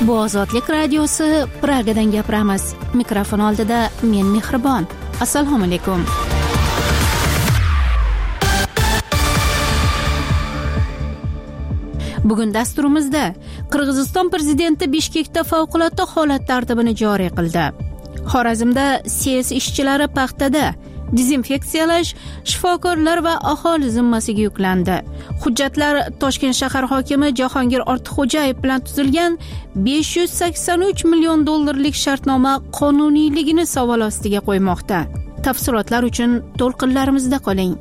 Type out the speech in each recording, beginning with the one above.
Bu Ozodlik radiosi, Pragadan gapiramiz. Mikrofon oldida men Mehribon. Assalomu alaykum. Bugun dasturimizda Qirg'iziston prezidenti Bishkekda favqulodda holat tartibini joriy qildi. Xorazmda SES ishchilari paxtada dezinfeksiyalash shifokorlar va aholi zimmasiga yuklandi. Hujjatlar Toshkent shahar hokimi Jahongir Ortiqxo'jayev bilan tuzilgan $583 million shartnoma qonuniyligini savol ostiga qo'ymoqda. Tafsilotlar uchun to'lqinlarimizda qoling.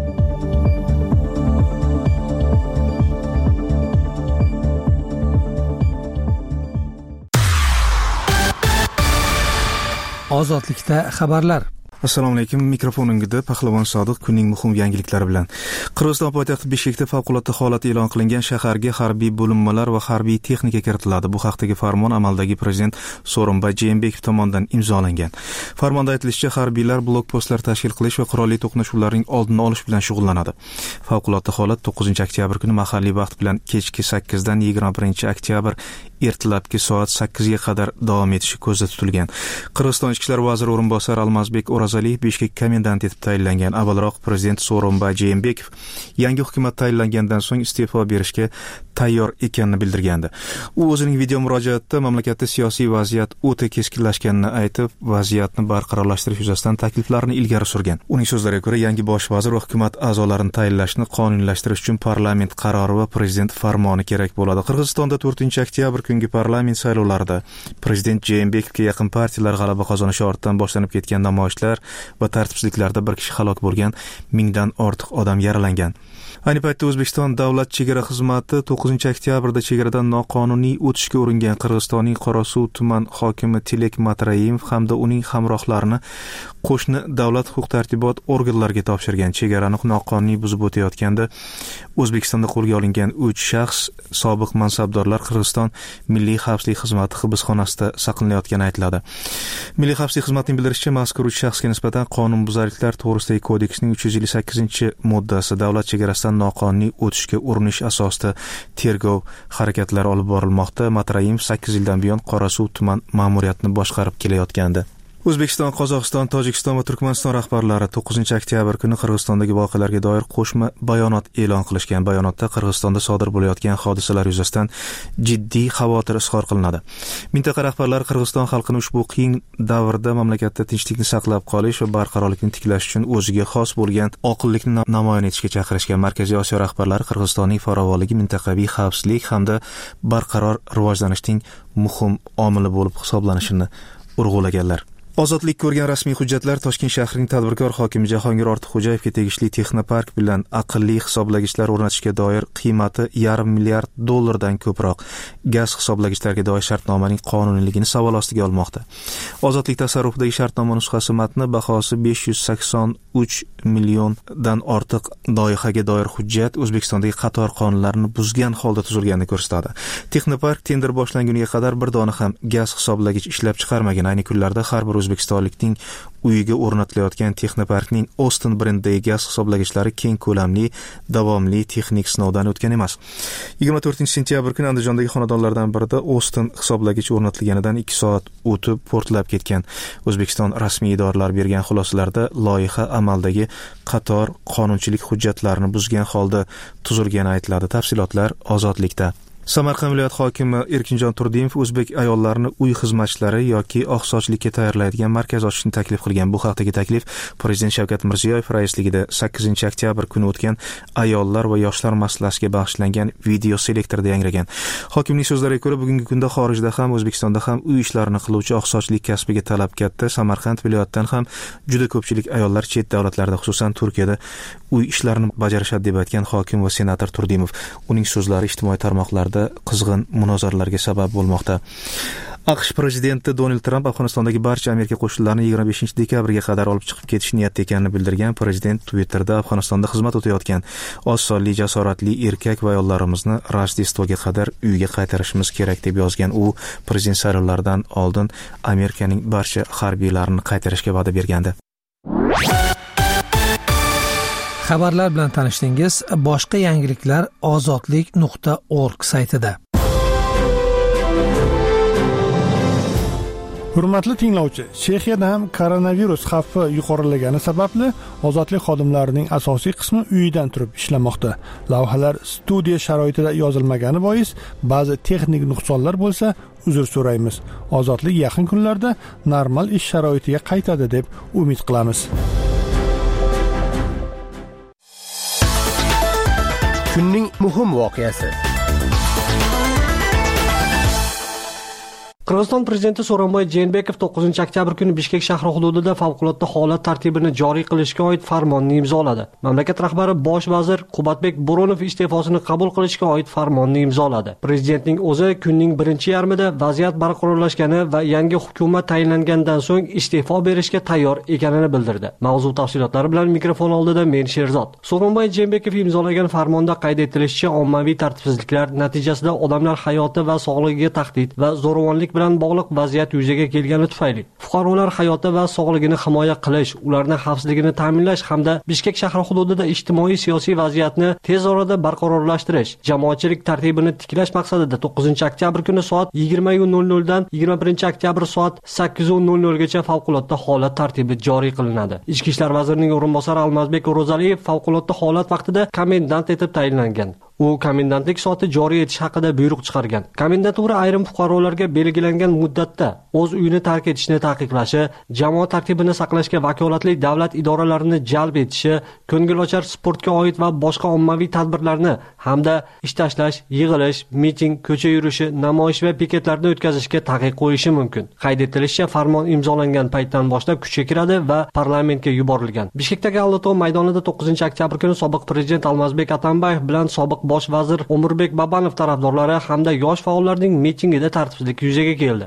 Ozodlikda xabarlar. Assalomu alaykum. Mikrofoningizda Pahlavon Sodiq kunning muhim yangiliklari bilan. Qirg'iziston poytaxti Bishkekda favqulodda holat e'lon qilingan, shaharga harbiy bo'linmalar va harbiy texnika kiritiladi. Bu haqdagi farmon amaldagi prezident Sooronbay Jeenbekov tomonidan imzolangan. Farmonda aytilishicha, harbiylar blokpostlar tashkil qilish va qurolli to'qnashuvlarning oldini olish bilan shug'ullanadi. Favqulodda holat 9-oktyabr kuni mahalliy vaqt bilan kechki 8 dan 21-oktyabr ertalabki soat 8 ga qadar davom etishi ko'zda tutilgan. Qirg'iziston ichki ishlar vaziri o'rinbosari Almazbek O'razaliyev Bishkek komendant etib tayinlangan. Avvalroq prezident Sooronbay Jeenbekov yangi hukumat tayinlangandan so'ng iste'fo berishga tayyor ekanini bildirgandi. U o'zining video murojaatida mamlakatda siyosiy vaziyat o'ta keskinlashganini aytib, vaziyatni barqarorlashtirish yuzasidan takliflarini ilgari surgan. Uning so'zlariga ko'ra, yangi bosh vazir va hukumat a'zolarini tayinlashni qonuniylashtirish uchun parlament qarori va prezident farmoni kerak bo'ladi. Qirg'izistonda 4-oktyabr kungi parlament saylovlarida prezident Jeenbekovga yaqin partiyalar g'alaba qozonishi ortidan boshlanib ketgan namoyishlar va tartibsizliklarda bir kishi halok bo'lgan, 1000 dan ortiq odam yaralangan. Ayni paytda O'zbekiston Davlat chegara xizmati 9-oktyabrda chegaradan noqonuniy o'tishga uringan Qirg'izistonning Qorasuv tuman hokimi Tilek Matrayimov hamda uning hamrohlarini qo'shni davlat huquq-tartibot organlariga topshirgan. Chegarani noqonuniy buzib o'tayotganda O'zbekistonda qo'lga olingan 3 shaxs sobiq mansabdorlar Qirg'iziston Milliy xavfsizlik xizmati hibsxonasida saqlanayotgani aytiladi. Milliy xavfsizlik xizmatining bildirishicha, mazkur 3 shaxsga nisbatan qonunbuzarliklar to'g'risidagi kodeksning 358-moddasi davlat chegarasidan noqonuniy o'tishga urinish asosida tergov harakatlari olib borilmoqda. Matrayimov 8 yildan buyon Qorasuv tuman ma'muriyatini boshqarib kelayotgandi. O'zbekiston, Qozog'iston, Tojikiston va Turkmaniston rahbarlari 9-oktyabr kuni Qirg'izistondagi voqealarga doir qo'shma bayonot e'lon qilishgan. Bayonotda Qirg'izistonda sodir bo'layotgan hodisalar yuzasidan jiddiy xavotir izhor qilinadi. Mintaqa rahbarlari Qirg'iziston xalqini ushbu qiyin davrda mamlakatda tinchlikni saqlab qolish va barqarorlikni tiklash uchun o'ziga xos bo'lgan oqillikni namoyon etishga chaqirishgan. Markaziy Osiyo rahbarlari Qirg'izistonning farovonligi, mintaqaviy xavfsizlik hamda barqaror rivojlanishning muhim omili bo'lib hisoblanishini urg'ulaganlar. Ozodlik ko'rgan rasmiy hujjatlar Toshkent shahrining tadbirkor hokimi Jahongir Ortiqxo'jayevga tegishli texnopark bilan aqlli hisoblagichlar o'rnatishga doir qiymati $500 milliard dan ko'proq gaz hisoblagichlarga doir shartnomaning qonuniyligini savol ostiga olmoqda. Ozodlik tasarrufidagi shartnoma nusxasi matni bahosi $583 milliondan ortiq loyihaga doir hujjat O'zbekistondagi qator qonunlarni buzgan holda tuzilganini ko'rsatadi. Texnopark tender boshlanguniga qadar bir dona ham gaz hisoblagich ishlab chiqarmagan. Ayni kunlarda har bir o'zbekistonlikning uyiga o'rnatilayotgan texnoparkning Austin brendidagi gaz hisoblagichlari keng ko'lamli, davomli texnik sinovdan o'tgan emas. 24-sentyabr kuni Andijondagi xonadonlardan birida Austin hisoblagich o'rnatilganidan 2 soat o'tib portlab ketgan. O'zbekiston rasmiy idoralari bergan xulosalarda loyiha amaldagi qator qonunchilik hujjatlarini buzgan holda tuzilgani aytiladi. Tafsilotlar Ozodlikda. Samarqand viloyat hokimi Erkinjon Turdimov o'zbek ayollarini uy xizmatchilari yoki oqsochlikka tayyorlaydigan markaz ochishni taklif qilgan. Bu haqdagi taklif prezident Shavkat Mirziyoyev raisligida 8-oktyabr kuni o'tgan ayollar va yoshlar masalasiga bag'ishlangan video selektorda yangragan. Hokimning so'zlariga ko'ra, bugungi kunda xorijda ham, O'zbekistonda ham uy ishlarini qiluvchi oqsochlik kasbiga talab katta. Samarqand viloyatidan ham juda ko'pchilik ayollar chet davlatlarda, xususan Turkiyada uy ishlarini bajarishadi deb aytgan hokim va senator Turdimov. Uning so'zlari ijtimoiy tarmoqlarda qizg'in munozaralarga sabab bo'lmoqda. AQSh prezidenti Donald Tramp Afg'onistondagi barcha Amerika qo'shinlarini 25-dekabrga qadar olib chiqib ketish niyatida ekanini bildirgan. Prezident Twitterda Afg'onistonda xizmat o'tayotgan oz sonli, jasoratli erkak va ayollarimizni Rojdestvoga qadar uyga qaytarishimiz kerak deb yozgan. U prezident saylovlaridan oldin Amerikaning barcha harbiylarini qaytarishga va'da bergandi. Xabarlar bilan tanishdingiz. Boshqa yangiliklar ozodlik.org saytida. Hurmatli tinglovchi, Chexiyada ham koronavirus xavfi yuqorilagani sababli ozodlik xodimlarining asosiy qismi uyidan turib ishlamoqda. Lavhalar studiya sharoitida yozilmagani bois ba'zi texnik nuqsonlar bo'lsa, uzr so'raymiz. Ozodlik yaqin kunlarda normal ish sharoitiga qaytadi deb umid qilamiz. Kunning muhim voqeasi. Qirg'iziston prezidenti So'ronboy Jeenbekov 9-oktyabr kuni Bishkek shahri hududida favqulodda holat tartibini joriy qilishga oid farmonni imzoladi. Mamlakat rahbari bosh vazir Qubatbek Bo'ronov iste'fosini qabul qilishga oid farmonni imzoladi. Prezidentning o'zi kunning birinchi yarmida vaziyat barqarorlashgani va yangi hukumat tayinlangandan so'ng iste'fo berishga tayyor ekanini bildirdi. Mavzu tafsilotlari bilan mikrofon oldida men Sherzod. So'ronboy Jeenbekov imzolagan farmonda qayd etilishicha, ommaviy tartibsizliklar natijasida odamlar hayoti va sog'ligiga tahdid va zo'ravonlik bilan bog'liq vaziyat yuzaga kelgani tufayli fuqarolar hayoti va sog'ligini himoya qilish, ularning xavfsizligini ta'minlash hamda Bishkek shahri hududida ijtimoiy-siyosiy vaziyatni tez orada barqarorlashtirish, jamoatchilik tartibini tiklash maqsadida 9-oktyabr kuni soat 20:00 dan 21-oktyabr soat 8:00 gacha favqulodda holat tartibi joriy qilinadi. Ichki ishlar vazirining o'rinbosari Almazbek O'rozaliyev favqulodda holat vaqtida komendant etib tayinlangan. U komendantlik soati joriy etish haqida buyruq chiqargan. Komendantura ayrim fuqarolarga belgilangan muddatda o'z uyini tark etishni taqiqlashi, jamoat tartibini saqlashga vakolatli davlat idoralarini jalb etishi, ko'ngilochar sportga oid va boshqa ommaviy tadbirlarni hamda ish tashlash, yig'ilish, miting, ko'cha yurishi, namoyish va piketlarni o'tkazishga taqiq qo'yishi mumkin. Qayd etilishicha, farmon imzolangan paytdan boshlab kuchga kiradi va parlamentga yuborilgan. Bishkekdagi Allatov maydonida 9-oktyabr kuni sobiq prezident Almazbek Atambayev bilan sobiq bosh vazir O'murbek Babanov tarafdorlari hamda yosh faollarning mitingida tartibsizlik yuzaga keldi.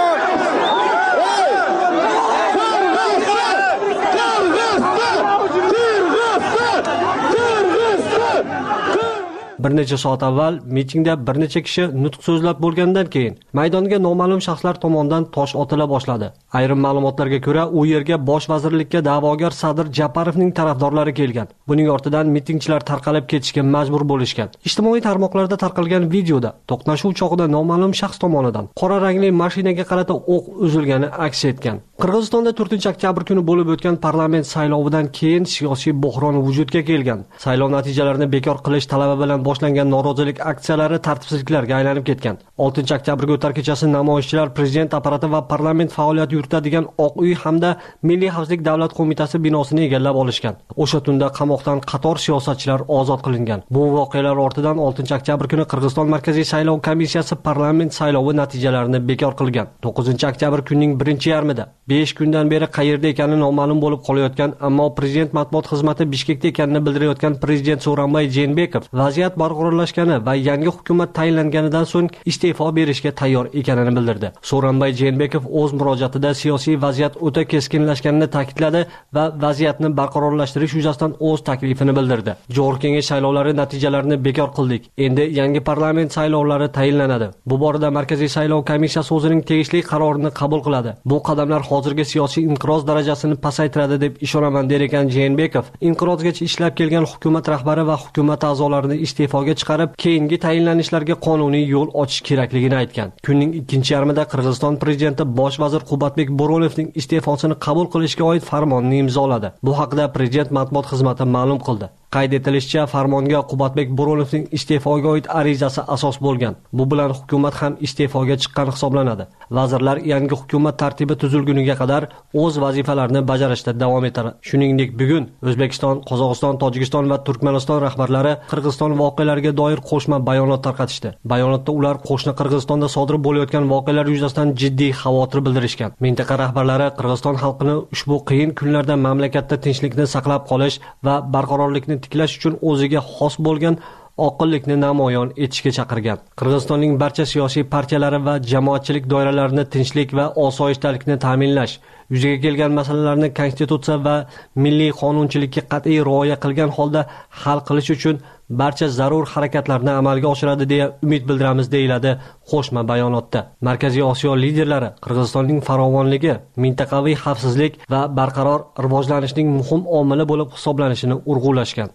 Bir necha soat avval mitingda bir necha kishi nutq so'zlab bo'lgandan keyin maydonga noma'lum shaxslar tomonidan tosh otila boshladi. Ayrim ma'lumotlarga ko'ra, u yerga bosh vazirlikka da'vogar Sadir Japarovning tarafdorlari kelgan. Buning ortidan mitingchilar tarqalib ketishga majbur bo'lishgan. Ijtimoiy tarmoqlarda tarqalgan videoda to'qnashuv chog'ida noma'lum shaxs tomonidan qora rangli mashinaga qarata o'q uzilgani aks etgan. Qirg'izistonda 4-oktyabr kuni bo'lib o'tgan parlament saylovidan keyin siyosiy bo'hron vujudga kelgan. Saylov natijalarini bekor qilish talabi bilan boshlangan norozilik aksiyalari tartibsizliklarga aylanib ketgan. 6-oktyabrga o'tar kechasi namoyishchilar prezident apparati va parlament faoliyat yuritadigan Oq uy hamda Milliy xavfsizlik davlat qo'mitasi binosini egallab olishgan. O'sha tunda qamoqdan qator siyosatchilar ozod qilingan. Bu voqealar ortidan 6-oktyabr kuni Qirg'iziston Markaziy saylov komissiyasi parlament saylovi natijalarini bekor qilgan. 9-oktyabr kunning birinchi yarmida 5 kundan beri qayerda ekani noma'lum bo'lib qolayotgan, ammo prezident matbuot xizmati Bishkekda ekanini bildirayotgan prezident So'ronboy Jeenbekov vaziyat barqarorlashgani va yangi hukumat tayinlanganidan so'ng iste'fo berishga tayyor ekanini bildirdi. So'ronboy Jeenbekov o'z murojaatida siyosiy vaziyat o'ta keskinlashganini ta'kidladi va vaziyatni barqarorlashtirish yuzasidan o'z taklifini bildirdi. Jo'g'ri kengash saylovlari natijalarini bekor qildik. Endi yangi parlament saylovlari tayinlanadi. Bu borada Markaziy saylov komissiyasi o'zining tegishli qarorini qabul qiladi. Bu qadamlar hozirgi siyosiy inqiroz darajasini pasaytiradi deb ishonaman der ekan Jeenbekov. Inqirozgacha ishlab kelgan hukumat rahbari va hukumat a'zolarini iste'foga chiqarib, keyingi tayinlanishlarga qonuniy yo'l ochish kerakligini aytgan. Kunning ikkinchi yarmida Qirg'iziston prezidenti bosh vazir Qubatbek Bo'ronovning iste'fosini qabul qilishga oid farmonni imzoladi. Bu haqda prezident matbuot xizmati ma'lum qildi. Qayd etilishicha, farmonga Qubatbek Bo'ronovning iste'foga oid arizasi asos bo'lgan. Bu bilan hukumat ham iste'foga chiqqan hisoblanadi. Vazirlar yangi hukumat tartibi tuzilguniga qadar o'z vazifalarini bajarishda davom etadi. Shuningdek, bugun O'zbekiston, Qozog'iston, Tojikiston va Turkmaniston rahbarlari Qirg'iziston voqealariga doir qo'shma bayonot tarqatishdi. Bayonotda ular qo'shni Qirg'izistonda sodir bo'layotgan voqealar yuzasidan jiddiy xavotir bildirishgan. Mintaqa rahbarlari Qirg'iziston xalqini ushbu qiyin kunlarda mamlakatda tinchlikni saqlab qolish va barqarorlikni tiklash uchun o'ziga xos bo'lgan oqillikni namoyon etishga chaqirgan. Qirg'izistonning barcha siyosiy partiyalari va jamoatchilik doiralarini tinchlik va osoyishtalikni ta'minlash, yuzaga kelgan masalalarni konstitutsiya va milliy qonunchilikka qat'iy rioya qilgan holda hal qilish uchun barcha zarur harakatlarni amalga oshiradi deya umid bildiramiz, deyiladi qo'shma bayonotda. Markaziy Osiyo liderlari Qirg'izistonning farovonligi, mintaqaviy xavfsizlik va barqaror rivojlanishning muhim omili bo'lib hisoblanishini urg'ulashgan.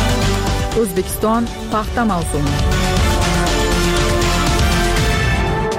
O'zbekiston paxta mavsumi.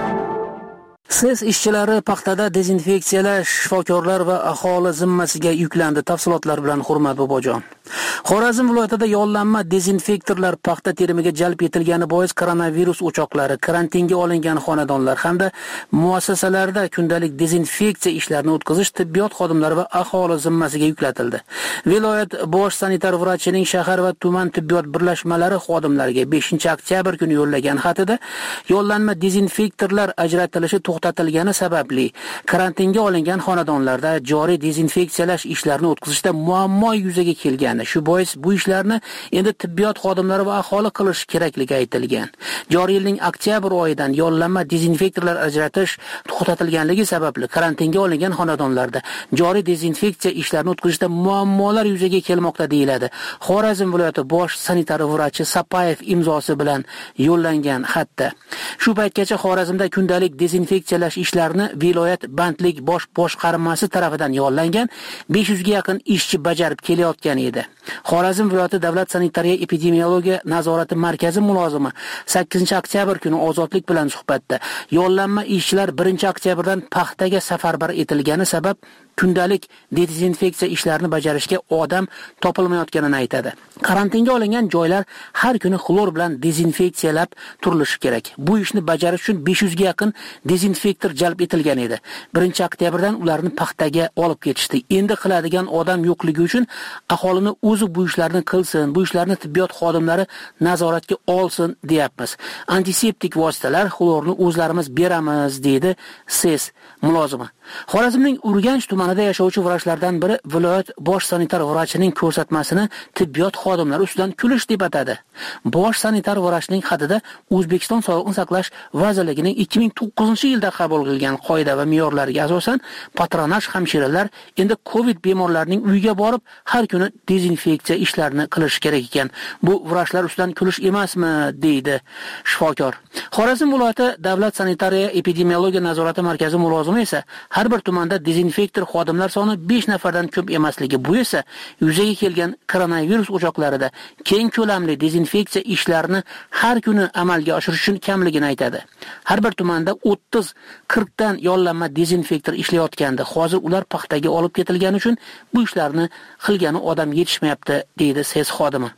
SES ishchilari paxtada dezinfeksiyalash shifokorlar va aholi zimmasiga yuklandi. Tafsilotlar bilan Hurmat Bobojon. Xorazm viloyatida yollanma dezinfektorlar paxta terimiga jalb etilgani bois koronavirus o'choqlari, karantinga olingan xonadonlar hamda muassasalarda kundalik dezinfeksiya ishlarini o'tkazish tibbiyot xodimlari va aholi zimmasiga yuklatildi. Viloyat bosh sanitar vrachining shahar va tuman tibbiyot birlashmalari xodimlariga 5-oktyabr kuni yo'llagan xatida yollanma dezinfektorlar ajratilishi to'xtatilgani sababli karantinga olingan xonadonlarda joriy dezinfeksiyalash ishlarini o'tkazishda muammo yuzaga kelgan. Shu bois bu ishlarni endi tibbiyot xodimlari va aholi qilish kerakligi aytilgan. Joriy yilning oktyabr oyidan yollanma dezinfektorlar ajratish to'xtatilganligi sababli karantinga olingan xonadonlarda joriy dezinfeksiya ishlarini o'tkazishda muammolar yuzaga kelmoqda deyiladi. Xorazm viloyati bosh sanitar vrachi Sapayev imzosi bilan yo'llangan xatda. Shu paytgacha Xorazmda kundalik dezinfeksiyalash ishlarini viloyat bandlik bosh boshqarmasi tomonidan yo'llangan 500 ga yaqin ishchi bajarib kelayotgan edi. Xorazm viloyati davlat sanitariya epidemiologiya nazorati markazi mulozimi 8-oktyabr kuni Ozodlik bilan suhbatda yollanma ishchilar 1-oktyabrdan paxtaga safarbar etilgani sabab kundalik dezinfeksiya ishlarini bajarishga odam topilmayotganini aytadi. Karantinga olingan joylar har kuni xlor bilan dezinfeksiyalab turilishi kerak. Bu ishni bajarish uchun 500 ga yaqin dezinfektor jalb etilgan edi. 1-oktyabrdan ularni paxtaga olib ketishdi. Endi qiladigan odam yo'qligi uchun aholini o'zi bu ishlarni qilsin, bu ishlarni tibbiyot xodimlari nazoratga olsin deyapmiz. Antiseptik vositalar, xlorni o'zlarimiz beramiz, deydi SES mulozimi. Xorazmning Urganch tumanida yashovchi vrachlardan biri viloyat bosh sanitar vrachining ko'rsatmasini tibbiyot xodimlari ustidan kulish deb atadi. Bosh sanitar vrachning xatida O'zbekiston Sog'liqni saqlash vazirligining 2009-yilda qabul qilgan qoida va me'yorlariga asosan patronaj hamshiralar endi COVID bemorlarining uyiga borib har kuni dezinfeksiya ishlarini qilish kerak ekan. Bu vrachlar ustidan kulish emasmi, deydi shifokor. Xorazm viloyati davlat sanitariya epidemiologiya nazorati markazi mulozimi esa har bir tumanda dezinfektor xodimlar soni 5 nafardan ko'p emasligi, bu esa yuzaga kelgan koronavirus o'choqlarida keng ko'lamli dezinfeksiya ishlarini har kuni amalga oshirish uchun kamligini aytadi. Har bir tumanda 30-40 dan yollanma dezinfektor ishlayotgandi. Hozir ular paxtaga olib ketilgani uchun bu ishlarni qilgani odam yetishmayapti, deydi SES xodimi.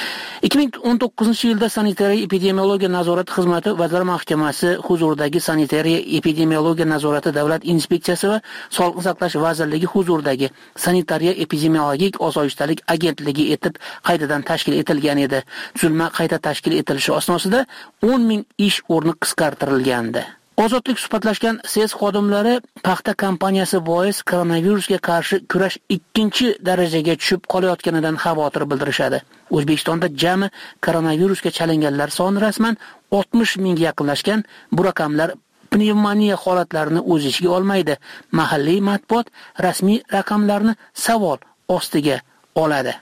2019-yilda sanitariya epidemiologiya nazorati xizmati Vazirlar Mahkamasi huzuridagi sanitariya epidemiologiya nazorati davlat inspeksiyasi va Sog'liqni saqlash vazirligi huzuridagi sanitariya epidemiologik osoyishtalik agentligi etib qaytadan tashkil etilgan edi. Tuzilma qayta tashkil etilishi asnosida 10,000 ish o'rni qisqartirilgandi. Ozodlik suhbatlashgan SES xodimlari paxta kompaniyasi bois koronavirusga qarshi kurash 2-darajaga tushib qolayotganidan xavotir bildirishadi. O'zbekistonda jami koronavirusga chalinganlar soni rasman 60 mingga yaqinlashgan. Bu raqamlar pnevmoniya holatlarini o'z ichiga olmaydi. Mahalliy matbuot rasmiy raqamlarni savol ostiga oladi.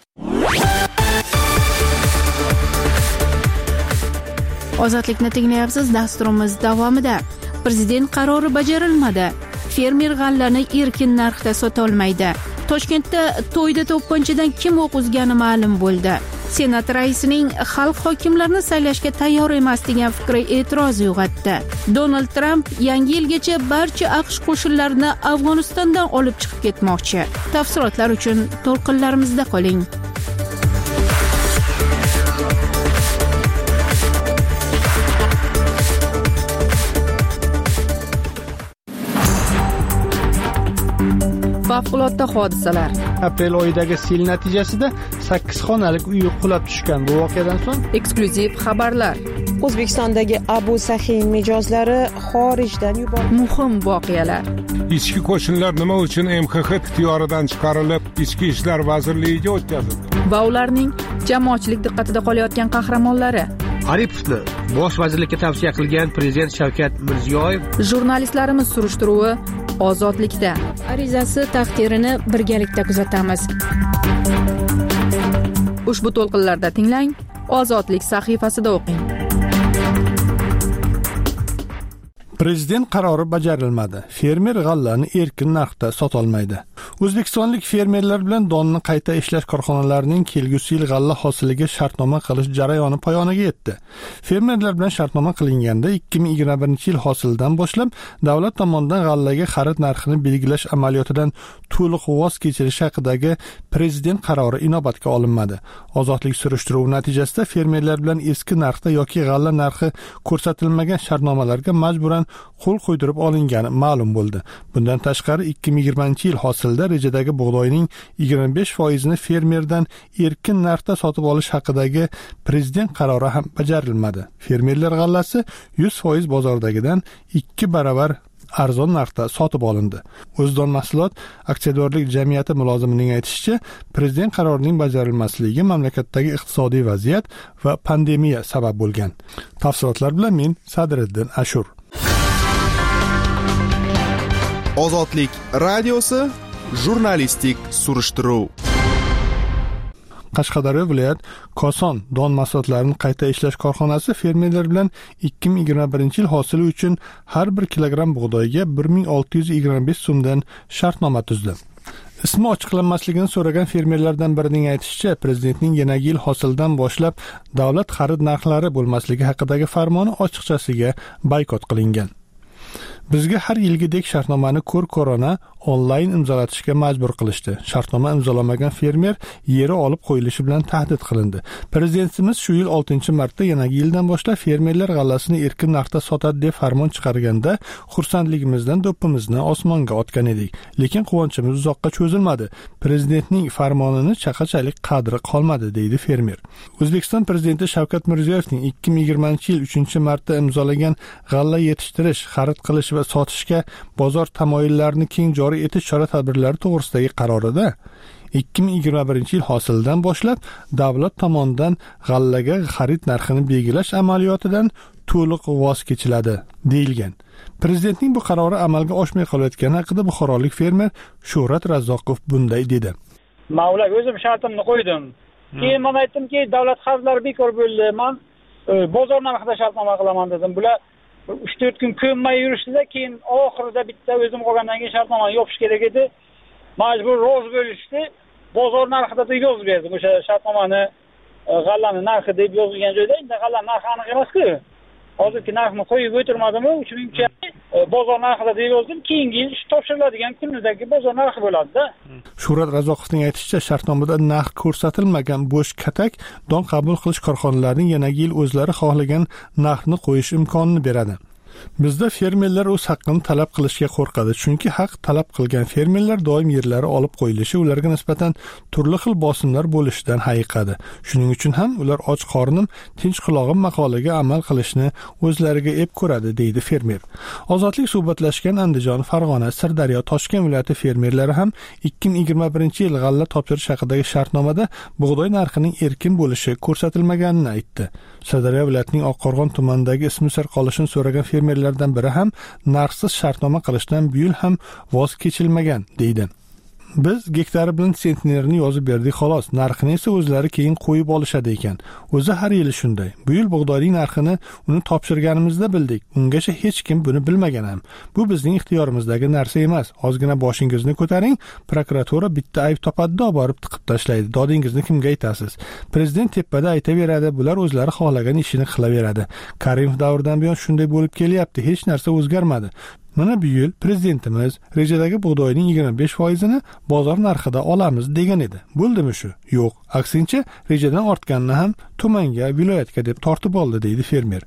Ozodlikni tinglayapsiz. Dasturimiz davomida prezident qarori bajarilmadi. Fermer g'allani erkin narxda sota olmaydi. Toshkentda to'yda to'pponchadan kim o'q uzgani ma'lum bo'ldi. Senat raisining xalq hokimlarni saylashga tayyor emas degan fikri e'tiroz uyg'otdi. Donald Tramp yangi yilgacha barcha AQSh qo'shinlarini Afg'onistondan olib chiqib ketmoqchi. Tafsilotlar uchun to'lqinlarimizda qoling. Favqulodda hodisalar. Aprel oyidagi sel natijasida 8 xonalik uy qulab tushgan. Bu voqeadan so'ng Eksklyuziv xabarlar. O'zbekistondagi Abu Sahiy mijozlari xorijdan yuborildi. Muhim voqealar. Ichki qo'shinlar nima uchun MXX ixtiyoridan chiqarilib, Ichki ishlar vazirligiga o'tkazildi? Va ularning jamoatchilik diqqatida qolayotgan qahramonlari. Aripovni bosh vazirlikka tavsiya qilgan prezident Shavkat Mirziyoyev. Jurnalistlarimiz surishtiruvi Ozodlikda. Arizasi taqdirini birgalikda kuzatamiz. Ushbu to'lqinlarda tinglang, Ozodlik sahifasida o'qing. Prezident qarori bajarilmadi. Fermer g'allani erkin narxda sota olmaydi. O'zbekistonlik fermerlar bilan donni qayta ishlash korxonalarining kelgusi yil g'alla hosiliga shartnoma qilish jarayoni poyoniga yetdi. Fermerlar bilan shartnoma qilinganda 2021 yil hosilidan boshlab davlat tomonidan g'allaga xarid narxini belgilash amaliyotidan to'liq voz kechilish haqidagi prezident qarori inobatga olinmadi. Ozodlik surishtiruvi natijasida fermerlar bilan eski narxda yoki g'alla narxi ko'rsatilmagan shartnomalarga majburan qo'l qo'ydirib olingani ma'lum bo'ldi. Bundan tashqari 2020 yil hosilda rejadagi bug'doyning 25% fermerdan erkin narxda sotib olish haqidagi prezident qarori ham bajarilmadi. Fermerlar g'allasi 100% bozordagidan 2 baravar arzon narxda sotib olindi. O'zdon mahsulot aksiyadorlik jamiyati mulozimining aytishicha, prezident qarorining bajarilmasligi mamlakatdagi iqtisodiy vaziyat va pandemiya sabab bo'lgan. Tafsilotlar bilan men Sadriddin Ashur. Ozodlik radiosi jurnalistik surishtiruv. Qashqadaryo viloyat Koson don mahsulotlarini qayta ishlash korxonasi fermerlar bilan 2021 yil hosili uchun har 1 kilogramm bug'doyga 1625 so'mdan shartnoma tuzdi. Ismi ochiqlanmasligini so'ragan fermerlardan birining aytishicha, prezidentning yangi yil hosilidan boshlab davlat xarid narxlari bo'lmasligi haqidagi farmoni ochiqchasiga boykot qilingan. Bizga har yilgidek shartnomani ko'rona onlayn imzolatishga majbur qilishdi. Shartnoma imzolamagan fermer yeri olib qo'yilishi bilan tahdid qilindi. Prezidentimiz shu yil 6-martda yangi yildan boshlab fermerlar g'allasini erkin narxda sotadi deb farmon chiqarganda xursandligimizdan do'ppimizni osmonga otgan edik. Lekin quvonchimiz uzoqqa cho'zilmadi. Prezidentning farmonini chaqachalik qadri qolmadi, deydi fermer. O'zbekiston prezidenti Shavkat Mirziyoyevning 2020 yil 3-martda imzolagan g'alla yetishtirish, xarid qilish va sotishga bozor tamoyillarini keng joriy etish chora-tadbirlari to'g'risidagi qarorida 2021 yil hosilidan boshlab davlat tomonidan g'allaga xarid narxini belgilash amaliyotidan to'liq voz kechiladi deyilgan. Prezidentning bu qarori amalga oshmay qolayotgani haqida buxorolik fermer Shuhrat Razzoqov bunday dedi. Mavlak o'zim shartimni qo'ydim. Keyin men aytdimki, davlat xaridlari bekor bo'ldi. Men bozor narxida shartnoma qilaman dedim. Bular 3-4 kun ko'nmay yurishdida, keyin oxirida bitta o'zim qolgandan keyin shartnomani yopish kerak edi. Majbur roz bo'lishdi. Bozor narxida deb yozib berdim. O'sha shartnomani g'allani narxi deb yozilgan joyda endi g'alla narxi aniq emas-ku. Hozirgi narxni qo'yib o'tirmadimmi? Shuning uchun bozor narxida deb yozdim. Keyingi yil topshiriladigan kunidagi bozor narxi bo'ladi-da. Shuhrat Razoqovning aytishicha, shartnomada narx ko'rsatilmagan bo'sh katak don qabul qilish korxonalarining yangi yil o'zlari xohlagan narxni qo'yish imkonini beradi. Bizda fermerlar o'z haqqini talab qilishga qo'rqadi, chunki haq talab qilgan fermerlar doim yerlari olib qo'yilishi ularga nisbatan turli xil bosimlar bo'lishidan hayiqadi. Shuning uchun ham ular och qornim, tinch qulog'im maqolaga amal qilishni o'zlariga ep ko'radi, deydi fermer. Ozodlik suhbatlashgan Andijon, Farg'ona, Sirdaryo, Toshkent viloyati fermerlari ham 2021 yil g'alla topshirish haqidagi shartnomada bug'doy narxining erkin bo'lishi ko'rsatilmaganini aytdi. Sirdaryo viloyatining Oqqo'rg'on tumanidagi ismi sir qolishini so'ragan fermerlardan biri ham narxsiz shartnoma qilishdan bu yil ham voz kechilmagan, deydi. Biz gektari bilan sentnerni yozib berdik xolos, narxini esa o'zlari keyin qo'yib olishadi ekan. O'zi har yili shunday. Bu yil bug'doyning narxini uni topshirganimizda bildik. Ungacha hech kim buni bilmagan ham. Bu bizning ixtiyorimizdagi narsa emas. Ozgina boshingizni ko'taring, prokuratura bitta ayb topadi-da, borib tiqib tashlaydi. Dodingizni kimga aytasiz? Prezident tepada aytaveradi, bular o'zlari xohlagan ishini qilaveradi. Karimov davridan buyon shunday bo'lib kelyapti, hech narsa o'zgarmadi. Mana bu yil prezidentimiz rejadagi bug'doyning 25%ni bozor narxida olamiz degan edi. Bo'ldimi shu? Yo'q, aksincha rejadan ortganini ham tumanga, viloyatga deb tortib oldi, deydi fermer.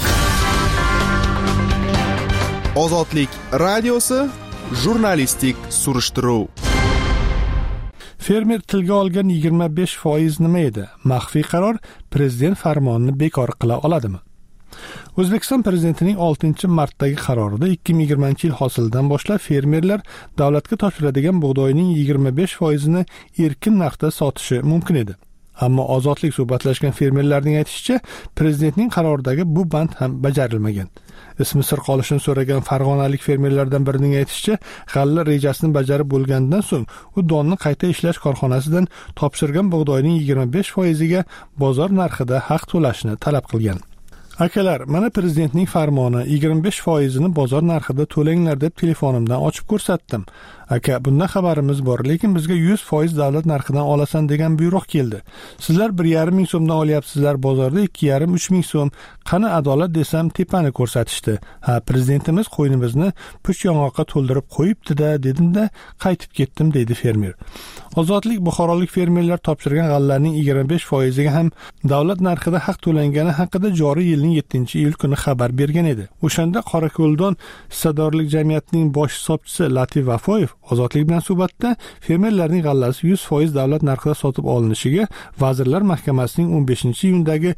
Ozodlik radiosi jurnalistik surishtiruv. Fermer tilga olgan 25% nima edi? Maxfiy qaror prezident farmonini bekor qila oladimi? O'zbekiston prezidentining 6-martdagi qarorida 2020 yil hosilidan boshlab fermerlar davlatga topshiradigan bug'doyning 25%ni erkin narxda sotishi mumkin edi. Ammo ozodlik suhbatlashgan fermerlarning aytishicha, prezidentning qaroridagi bu band ham bajarilmagan. Ismi sir qolishini so'ragan farg'onalik fermerlardan birining aytishicha, g'alla rejasini bajarib bo'lgandan so'ng u donni qayta ishlash korxonasidan topshirgan bug'doyning 25%ga bozor narxida haq to'lashni talab qilgan. Akalar, mana prezidentning farmoni 25%ni bozor narxida to'langlar deb telefonimdan ochib ko'rsatdim. Aka, bundan xabarimiz bor, lekin bizga 100% davlat narxidan olasan degan buyruq keldi. Sizlar 1,5 ming so'mdan olyapsizlar, bozorda 2,5-3 ming so'm. Qani adolat desam, tepani ko'rsatishdi. Ha, prezidentimiz qo'ynimizni puch yong'oqqa to'ldirib qo'yibdi-da, dedim-da, qaytib ketdim, deydi fermer. Ozodlik buxorolik fermerlar topshirgan g'allalarning 25%ga ham davlat narxida haq to'langani haqida joriy yilning 7-iyul kuni xabar bergan edi. O'shanda Qorako'ldon hissadorlik jamiyatining bosh hisobchisi Latif Vafoyev Ozodlik bilan suhbatda fermerlarning g'allasi 100% davlat narxida sotib olinishiga Vazirlar Mahkamasining 15-iyundagi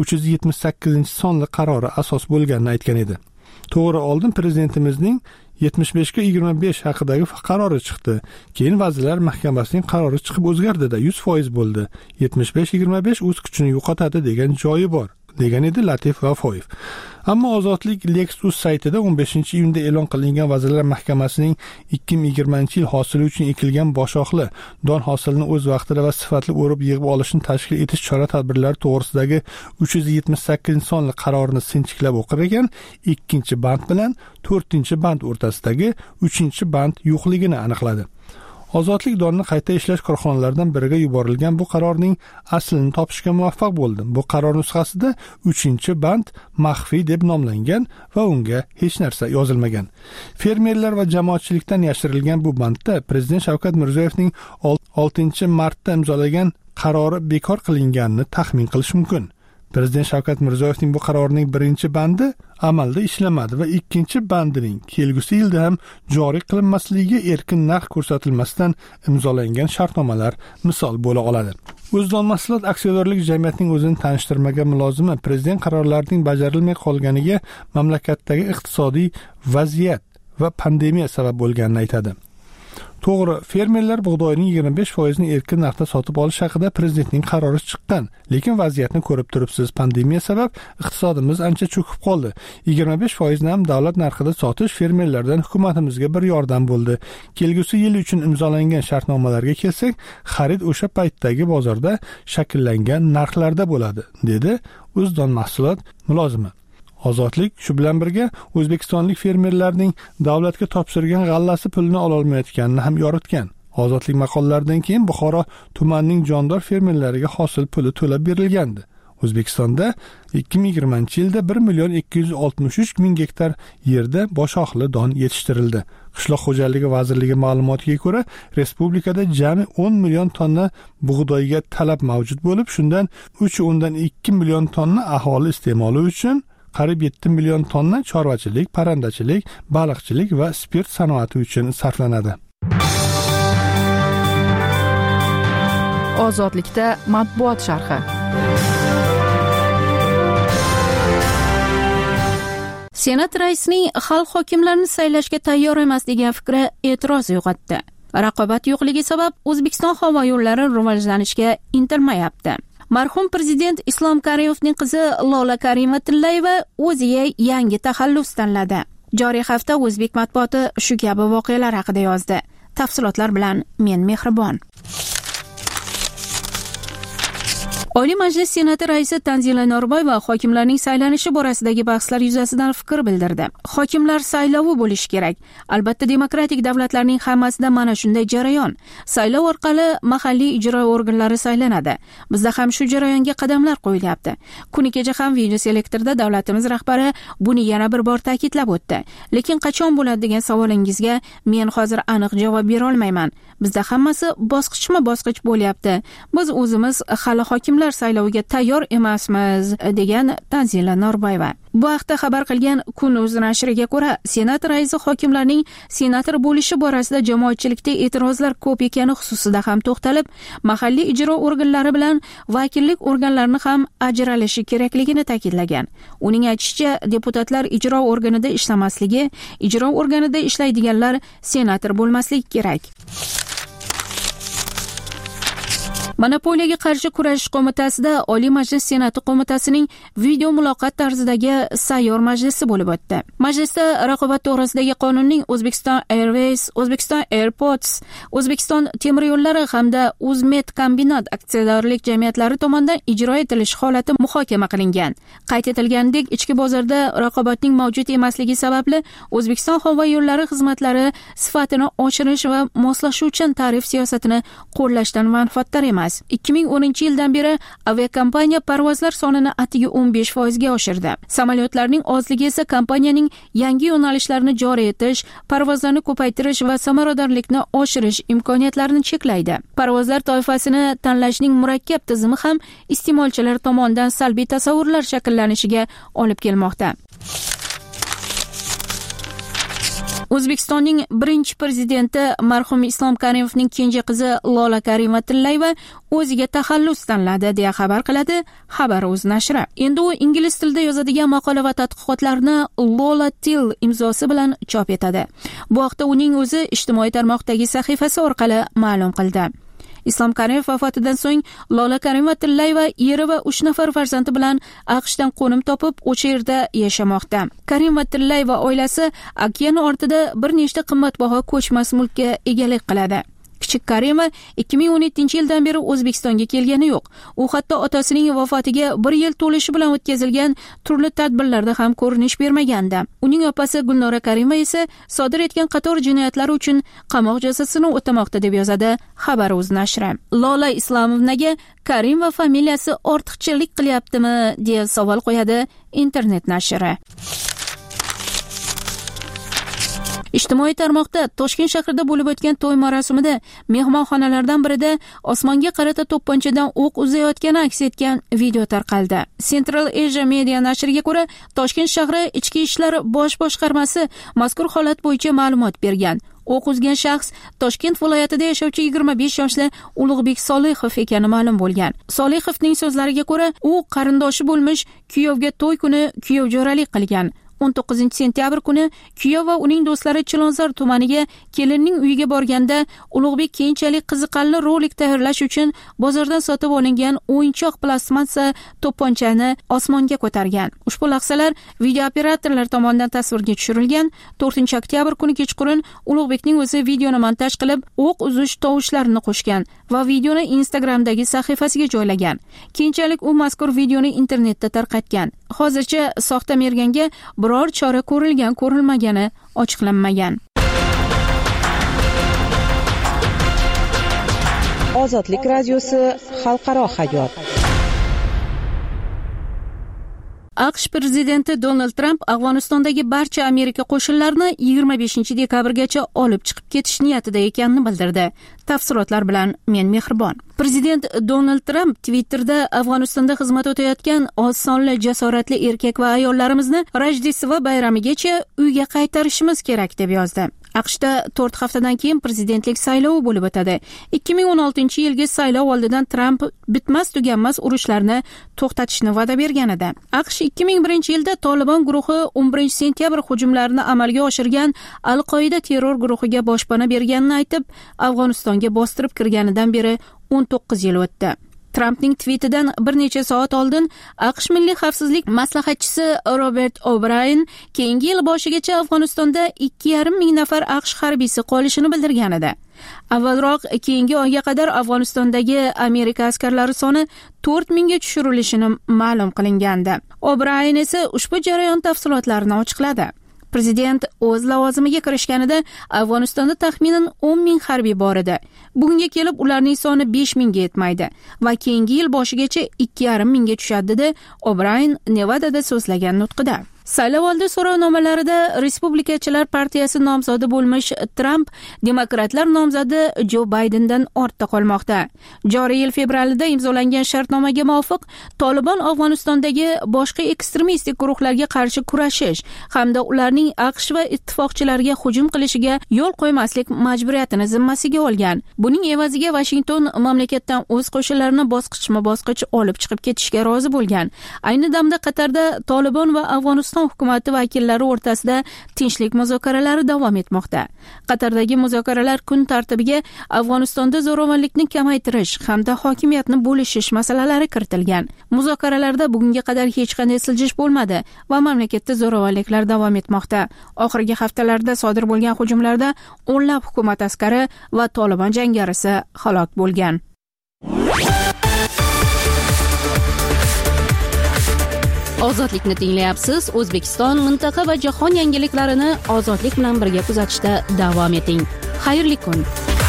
378-sonli qarori asos bo'lganini aytgan edi. To'g'ri, oldin prezidentimizning 75/25 haqidagi qarori chiqdi. Keyin Vazirlar Mahkamasining qarori chiqib o'zgardi-da, 100% bo'ldi. 75/25 o'z kuchini yo'qotadi degan joyi bor, degan edi Latif Vafoyev. Ammo Ozodlik Lexus saytida 15-iyunda e'lon qilingan Vazirlar Mahkamasining 2020-yil hosili uchun ekilgan boshoqli don hosilini o'z vaqtida va sifatli o'rib yig'ib olishni tashkil etish chora-tadbirlari to'g'risidagi 378-sonli qarorini sinchiklab o'qir ekan, 2-band bilan 4-band o'rtasidagi 3-band yo'qligini aniqladi. Ozodlik donni qayta ishlash korxonalaridan biriga yuborilgan bu qarorning aslini topishga muvaffaq bo'ldi. Bu qaror nusxasida 3-band maxfiy deb nomlangan va unga hech narsa yozilmagan. Fermerlar va jamoatchilikdan yashirilgan bu bandda Prezident Shavkat Mirziyoyevning 6-martda imzolagan qarori bekor qilinganini taxmin qilish mumkin. Prezident Shavkat Mirziyoyevning bu qarorining 1-bandi amalda ishlamadi va 2-bandining kelgusi yilda ham joriy qilinmasligiga erkin narx ko'rsatilmasdan imzolangan shartnomalar misol bo'la oladi. O'zdon mahsulot aksiyadorlik jamiyatining o'zini tanishtirmagan mulozimi prezident qarorlarining bajarilmay qolganiga mamlakatdagi iqtisodiy vaziyat va pandemiya sabab bo'lganini aytadi. To'g'ri, fermerlar bug'doyning 25%ni erkin narxda sotib olish haqida prezidentning qarori chiqqan, lekin vaziyatni ko'rib turibsiz, pandemiya sabab iqtisodimiz ancha cho'kib qoldi. 25%ni ham davlat narxida sotish fermerlardan hukumatimizga bir yordam bo'ldi. Kelgusi yil uchun imzolangan shartnomalarga kelsak, xarid o'sha paytdagi bozorda shakllangan narxlarda bo'ladi, dedi O'zdon mahsulot mulozimi. Ozodlik shu bilan birga o'zbekistonlik fermerlarning davlatga topshirgan g'allasi pulini ola olmayotganini ham yoritgan. Ozodlik maqollaridan keyin Buxoro tumanining jondor fermerlariga hosil puli to'lab berilgandi. O'zbekistonda 2020-yilda 1,263,000 gektar yerda boshoqli don yetishtirildi. Qishloq xo'jaligi vazirligi ma'lumotiga ko'ra, respublikada jami 10 million tonna bug'doyga talab mavjud bo'lib, shundan 3,2 million tonna aholi iste'moli uchun, qariyb 7 million tonna chorvachilik, parrandachilik, baliqchilik va spirt sanoati uchun sarflanadi. Ozodlikda matbuot sharhi. Senat raisining xalq hokimlarini saylashga tayyor emas degan fikri e'tiroz uyg'otdi. Raqobat yo'qligi sabab O'zbekiston havo yo'llari rivojlanishga intilmayapti. Marhum prezident Islom Karimovning qizi Lola Karima-Tillayeva o'ziga yangi taxallus tanladi. Joriy hafta o'zbek matbuoti shu kabi voqealar haqida yozdi. Tafsilotlar bilan men Mehribon. Oliy Majlis Senati raisi Tanzila Norboyeva hokimlarning saylanishi borasidagi bahslar yuzasidan fikr bildirdi. Hokimlar saylovi bo'lishi kerak. Albatta, demokratik davlatlarning hammasida mana shunday jarayon. Saylov orqali mahalliy ijro organlari saylanadi. Bizda ham shu jarayonga qadamlar qo'yilyapti. Kuni kecha ham video selektorda davlatimiz rahbari buni yana bir bor ta'kidlab o'tdi. Lekin qachon bo'ladi degan savolingizga men hozir aniq javob bera olmayman. Bizda hammasi bosqichma-bosqich bo'lyapti. Biz o'zimiz hali hokimlar sayloviga tayyor emasmiz, degan Tanzila Norboyeva. Bu haqda xabar qilgan Kun.uz nashriga ko'ra, Senat raisi hokimlarning senator bo'lishi borasida jamoatchilikda e'tirozlar ko'p ekani xususida ham to'xtalib, mahalliy ijro organlari bilan vakillik organlarini ham ajralishi kerakligini ta'kidlagan. Uning aytishicha, deputatlar ijro organida ishlamasligi, ijro organida ishlaydiganlar senator bo'lmasligi kerak. Monopoliyaga qarshi kurashish qo'mitasida Oliy Majlis Senati qo'mitasining video muloqot tarzidagi sayyor majlisi bo'lib o'tdi. Majlisda raqobat to'g'risidagi qonunning O'zbekiston Airways, O'zbekiston Airports, O'zbekiston temir yo'llari hamda Uzmed kombinat aksiyadorlik jamiyatlari tomonidan ijro etilishi holati muhokama qilingan. Qayd etilganidek, ichki bozorda raqobatning mavjud emasligi sababli O'zbekiston havo yo'llari xizmatlari sifatini oshirish va moslashuvchan tarif siyosatini qo'llashdan manfaatdor emas. 2010-yildan beri aviakompaniya parvozlar sonini atigi 15% ga oshirdi. Samolyotlarning ozligi esa kompaniyaning yangi yo'nalishlarini joriy etish, parvozlarni ko'paytirish va samaradorlikni oshirish imkoniyatlarini cheklaydi. Parvozlar toifasini tanlashning murakkab tizimi ham iste'molchilar tomonidan salbiy tasavvurlar shakllanishiga olib kelmoqda. O'zbekistonning birinchi prezidenti marhum Islom Karimovning kenja qizi Lola Karimova-Tillayeva o'ziga taxallus tanladi deya xabar qiladi Xabar.uz nashri. Endi u ingliz tilida yozadigan maqola va tadqiqotlarni Lola Till imzosi bilan chop etadi. Bu haqda uning o'zi ijtimoiy tarmoqdagi sahifasi orqali ma'lum qildi. Islom Karimov vafotidan so'ng Lola Karimova-Tillayeva eri va 3 nafar farzandi bilan AQShdan qo'nim topib, o'sha yerda yashamoqda. Karimova-Tillayeva oilasi okean ortida bir nechta qimmatbaho ko'chmas mulkka egalik qiladi. Kichik Karima 2017-yildan beri O'zbekistonga kelgani yo'q. U hatto otasining vafotiga 1 yil to'lishi bilan o'tkazilgan turli tadbirlarda ham ko'rinish bermagandi. Uning opasi Gulnora Karima esa sodir etgan qator jinoyatlar uchun qamoq jazosini o'tamoqda deb yozadi Xabar.uz nashri. Lola Islamovnaga Karimova familiyasi ortiqchalik qilyaptimi deya savol qo'yadi internet nashri. Ijtimoiy tarmoqda Toshkent shahrida bo'lib o'tgan to'y marosimida mehmonxonalardan birida osmonga qarata to'pponchadan o'q uzayotgani aks etgan video tarqaldi. Central Asia Media nashriga ko'ra, Toshkent shahri Ichki ishlar bosh boshqarmasi mazkur holat bo'yicha ma'lumot bergan. O'q uzgan shaxs Toshkent viloyatida yashovchi 25 yoshli Ulug'bek Solihov ekani ma'lum bo'lgan. Solihovning so'zlariga ko'ra, u qarindoshi bo'lmish kuyovga to'y kuni kuyovjo'ralik qilgan. 19-sentyabr kuni kuyov va uning do'stlari Chilonzor tumaniga kelinning uyiga borganda Ulug'bek keyinchalik qiziqarli rolik tayyorlash uchun bozordan sotib olingan o'yinchoq plastmassa to'pponchani osmonga ko'targan. Ushbu lahzalar videooperatorlar tomonidan tasvirga tushirilgan. 4-oktyabr kuni kechqurun Ulug'bekning o'zi videoni montaj qilib, o'q uzish tovushlarini qo'shgan va videoni Instagramdagi sahifasiga joylagan. Keyinchalik u mazkur videoni internetda tarqatgan. Hozircha soxta merganga biror chora ko'rilmagani ochiqlanmagan. Ozodlik radiosi xalqaro hayot. AQSh prezidenti Donald Trump Afg'onistondagi barcha Amerika qo'shinlarini 25-dekabrgacha olib chiqib ketish niyatida ekanini bildirdi. Tafsilotlar bilan men Mehribon. Prezident Donald Trump Twitterda Afg'onistonda xizmat o'tayotgan oz sonli jasoratli erkak va ayollarimizni Rojdestvo bayramigacha uyga qaytarishimiz kerak deb yozdi. AQShda 4 haftadan keyin prezidentlik saylovi bo'lib o'tadi. 2016-yilgi saylov oldidan Trump bitmas tuganmas urushlarni to'xtatishni va'da bergan edi. AQSh 2001-yilda Tolibon guruhi 11-sentyabr hujumlarini amalga oshirgan Al-Qoida terror guruhiga boshpana berganini aytib, Afg'onistonga bostirib kirganidan beri 19 yil o'tdi. Trumpning tweetidan bir necha soat oldin AQSh milliy xavfsizlik maslahatchisi Robert O'Brien keyingi yil boshigacha Afg'onistonda 2,5 ming nafar AQSh harbiysi qolishini bildirgan edi. Avvalroq keyingi oyga qadar Afg'onistondagi Amerika askarlari soni 4 mingga tushirilishini ma'lum qilingandi. O'Brien esa ushbu jarayon tafsilotlarini ochiqladi. Prezident o'z lavozimiga kirishganida Afg'onistonda taxminan 10 ming harbiy bor edi. Bugunga kelib ularning soni 5 mingga yetmaydi va keyingi yil boshigacha 2,5 mingga tushadi dedi O'Brien Nevadada so'zlagan nutqida. Saylovoldi so'rovnomalarida Respublikachilar partiyasi nomzodi bo'lmish Trump demokratlar nomzodi Jo Baydendan ortda qolmoqda. Joriy yil fevralida imzolangan shartnomaga muvofiq Tolibon Afg'onistondagi boshqa ekstremistik guruhlarga qarshi kurashish hamda ularning AQSh va ittifoqchilariga hujum qilishiga yo'l qo'ymaslik majburiyatini zimmasiga olgan. Buning evaziga Washington mamlakatdan o'z qo'shinlarini bosqichma-bosqich olib chiqib ketishga rozi bo'lgan. Ayni damda Qatarda Tolibon va Afg'oniston O'zbekiston hukumati vakillari o'rtasida tinchlik muzokaralari davom etmoqda. Qatardagi muzokaralar kun tartibiga Afg'onistonda zo'ravonlikni kamaytirish hamda hokimiyatni bo'lishish masalalari kiritilgan. Muzokaralarda bugunga qadar hech qanday siljish bo'lmadi va mamlakatda zo'ravonliklar davom etmoqda. Oxirgi haftalarda sodir bo'lgan hujumlarda o'nlab hukumat askari va Tolibon jangarisi halok bo'lgan. Ozodlikni tinglayapsiz. O'zbekiston, mintaqa va jahon yangiliklarini ozodlik bilan birga kuzatishda davom eting. Xayrli kun.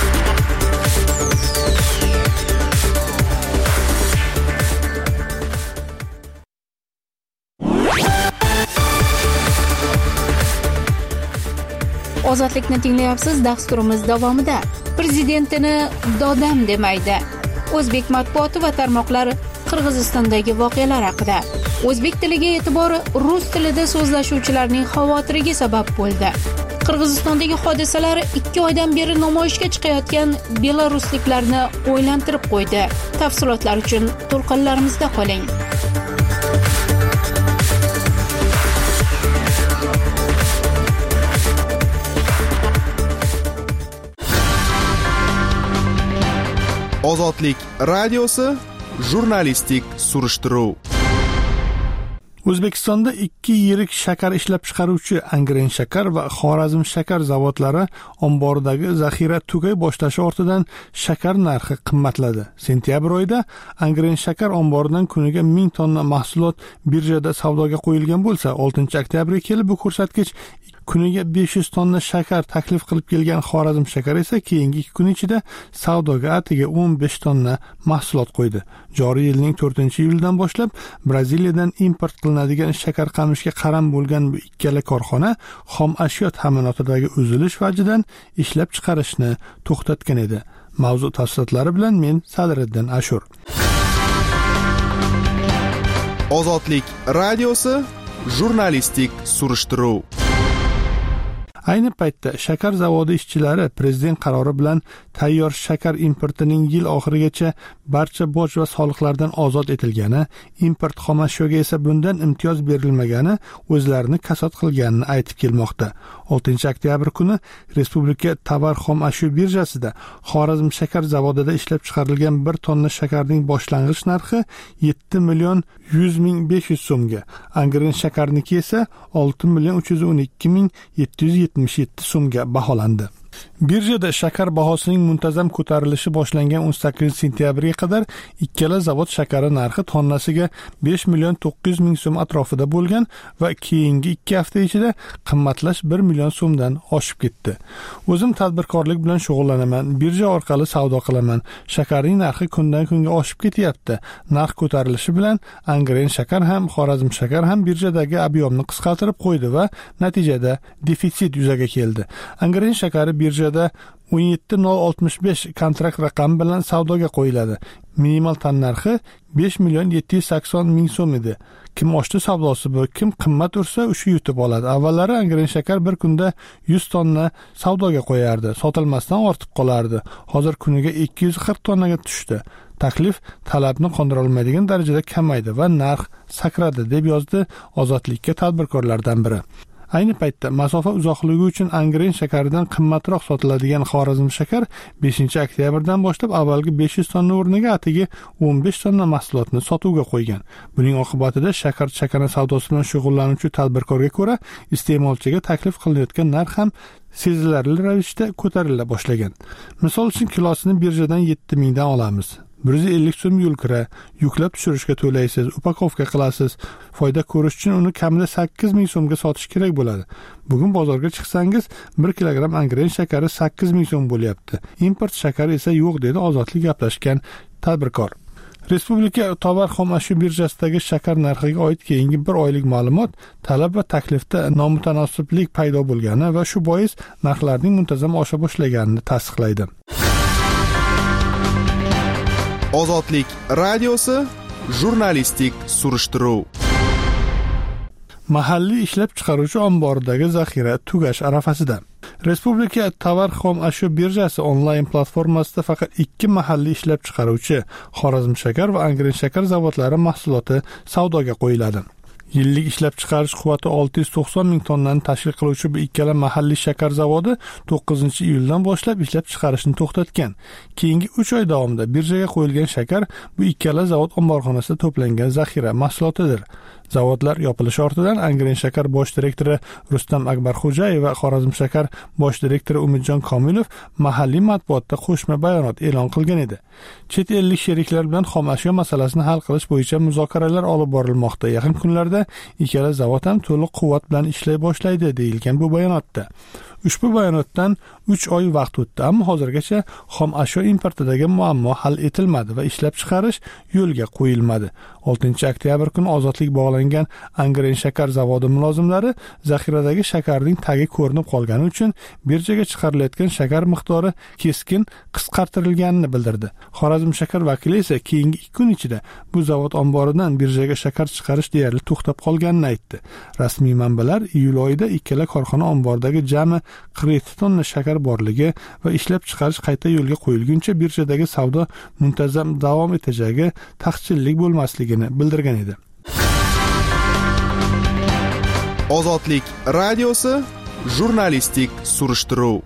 Ozodlikni tinglayapsiz. Dasturimiz davomida prezidentini dodam demaydi. O'zbek matbuoti va tarmoqlar Qirg'izistondagi voqealar haqida. O'zbek tiliga e'tibor rus tilida so'zlashuvchilarning xavotiriga sabab bo'ldi. Qirg'izistondagi hodisalar 2 oydan beri namoyishga chiqayotgan belarusliklarni o'ylantirib qo'ydi. Tafsilotlar uchun to'lqinlarimizda qoling. Ozodlik radiosi jurnalistik surishtiruv. O'zbekistonda 2 yirik shakar ishlab chiqaruvchi Angren shakar va Xorazm shakar zavodlari omboridagi zaxira tugay boshlashi ortidan shakar narxi qimmatladi. Sentyabr oyida Angren shakar omboridan kuniga 1000 tonna mahsulot birjada savdoga qo'yilgan bo'lsa, 6-oktyabrga kelib bu ko'rsatkich kuniga 500 tonna shakar taklif qilib kelgan Xorazm shakar esa keyingi 2 kun ichida savdoga atiga 15 tonna mahsulot qo'ydi. Joriy yilning 4-iyuldan boshlab Braziliyadan import qilinadigan shakar qamishga qaram bo'lgan bu ikkala korxona xom ashyo ta'minotidagi uzilish vajidan ishlab chiqarishni to'xtatgan edi. Mavzu tafsilotlari bilan men Sadriddin Ashur. Ozodlik radiosi jurnalistik surishtiruv. Ayni paytda shakar zavodi ishchilari prezident qarori bilan tayyor shakar importining yil oxirigacha barcha boj va soliqlardan ozod etilgani, import xomashyoga esa bundan imtiyoz berilmagani o'zlarini kasod qilganini aytib kelmoqda. 6-oktyabr kuni Respublika tovar xomashyo birjasida Xorazm shakar zavodida ishlab chiqarilgan 1 tonna shakarning boshlang'ich narxi 7.100.500 so'mga, Angren shakarniki esa 6.312.777 so'mga baholandi. Birjada shakar bahosining muntazam ko'tarilishi boshlangan 18-sentyabrga qadar ikkala zavod shakari narxi tonnasiga 5.900.000 so'm atrofida bo'lgan va keyingi 2 hafta ichida qimmatlash 1 million so'mdan oshib ketdi. O'zim tadbirkorlik bilan shug'ullanaman, birja orqali savdo qilaman. Shakarning narxi kundan kunga oshib ketyapti. Narx ko'tarilishi bilan Angren shakar ham, Xorazm shakar ham birjadagi ob'yomni qisqartirib qo'ydi va natijada defitsit yuzaga keldi. Angren shakari birjada 17.065 kontrakt raqami bilan savdoga qo'yiladi. Minimal tan narxi 5.780.000 so'm edi. Kim oshdi savdosi bu, kim qimmat ursa o'sha yutib oladi. Avvallari Angren shakar bir kunda 100 tonna savdoga qo'yardi, sotilmasdan ortib qolardi. Hozir kuniga 240 tonnaga tushdi. Taklif talabni qondira olmaydigan darajada kamaydi va narx sakradi, deb yozdi Ozodlikka tadbirkorlardan biri. Ayni paytda masofa uzoqligi uchun Angren shakaridan qimmatroq sotiladigan Xorazm shakar 5-oktyabrdan boshlab avvalgi 500 tonna o'rniga atigi 15 tonna mahsulotni sotuvga qo'ygan. Buning oqibatida shakar chakana savdosi bilan shug'ullanuvchi tadbirkorga ko'ra iste'molchiga taklif qilinayotgan narx ham sezilarli ravishda ko'tarila boshlagan. Misol uchun kilosini birjadan 7000 dan olamiz. 150 so'm yo'l kira, yuklab tushirishga to'laysiz, upakovka qilasiz. Foyda ko'rish uchun uni kamida 8000 so'mga sotish kerak bo'ladi. Bugun bozorga chiqsangiz 1 kilogramm Angren shakari 8000 so'm bo'lyapti. Import shakari esa yo'q, dedi Ozodlik gaplashgan tadbirkor. Respublika tovar xomashyo birjasidagi shakar narxiga oid keyingi 1 oylik ma'lumot talab va taklifda nomutanosiblik paydo bo'lgani va shu bois narxlarning muntazam osha boshlaganini tasdiqlaydi. Ozodlik radiosi jurnalistik surishtiruv. Mahalliy ishlab chiqaruvchi omboridagi zaxira tugash arafasida. Respublika tovar xomashyo birjasi onlayn platformasida faqat 2 mahalliy ishlab chiqaruvchi Xorazm shakar va Angren shakar zavodlari mahsuloti savdoga qo'yiladi. Yillik ishlab chiqarish quvvati 690 ming tonnani tashkil qiluvchi bu ikkala mahalliy shakar zavodi 9-iyuldan boshlab ishlab chiqarishni to'xtatgan. Keyingi 3 oy davomida birjaga qo'yilgan shakar bu ikkala zavod omborxonasida to'plangan zaxira mahsulotidir. Zavodlar yopilishi ortidan Angren shakar bosh direktori Rustam Akbarxo'jayev va Xorazm shakar bosh direktori Umidjon Komilov mahalliy matbuotda qo'shma bayonot e'lon qilgan edi. Chet ellik sheriklar bilan xom ashyo masalasini hal qilish bo'yicha muzokaralar olib borilmoqda. Yaqin kunlarda ikkala zavod ham to'liq quvvat bilan ishlay boshlaydi deyilgan bu bayonotda. Ushbu bayonotdan 3 oy vaqt o'tdi, ammo hozirgacha xom ashyo importidagi muammo hal etilmadi va ishlab chiqarish yo'lga qo'yilmadi. 6-oktyabr kuni ozodlik bog'langan Angren shakar zavodi mulozimlari zaxiradagi shakarning tagi ko'rinib qolgani uchun birjaga chiqarilayotgan shakar miqdori keskin qisqartirilganini bildirdi. Xorazm shakar vakili esa keyingi 2 kun ichida bu zavod omboridan birjaga shakar chiqarish deyarli to'xtab qolganini aytdi. Rasmiy manbalar iyul oyida ikkala korxona omboridagi jami 47 tonna shakar borligi va ishlab chiqarish qayta yo'lga qo'yilguncha birjadagi savdo muntazam davom etajagi, taqchillik bo'lmasligini bildirgan edi. Ozodlik radiosi jurnalistik surishtiruv.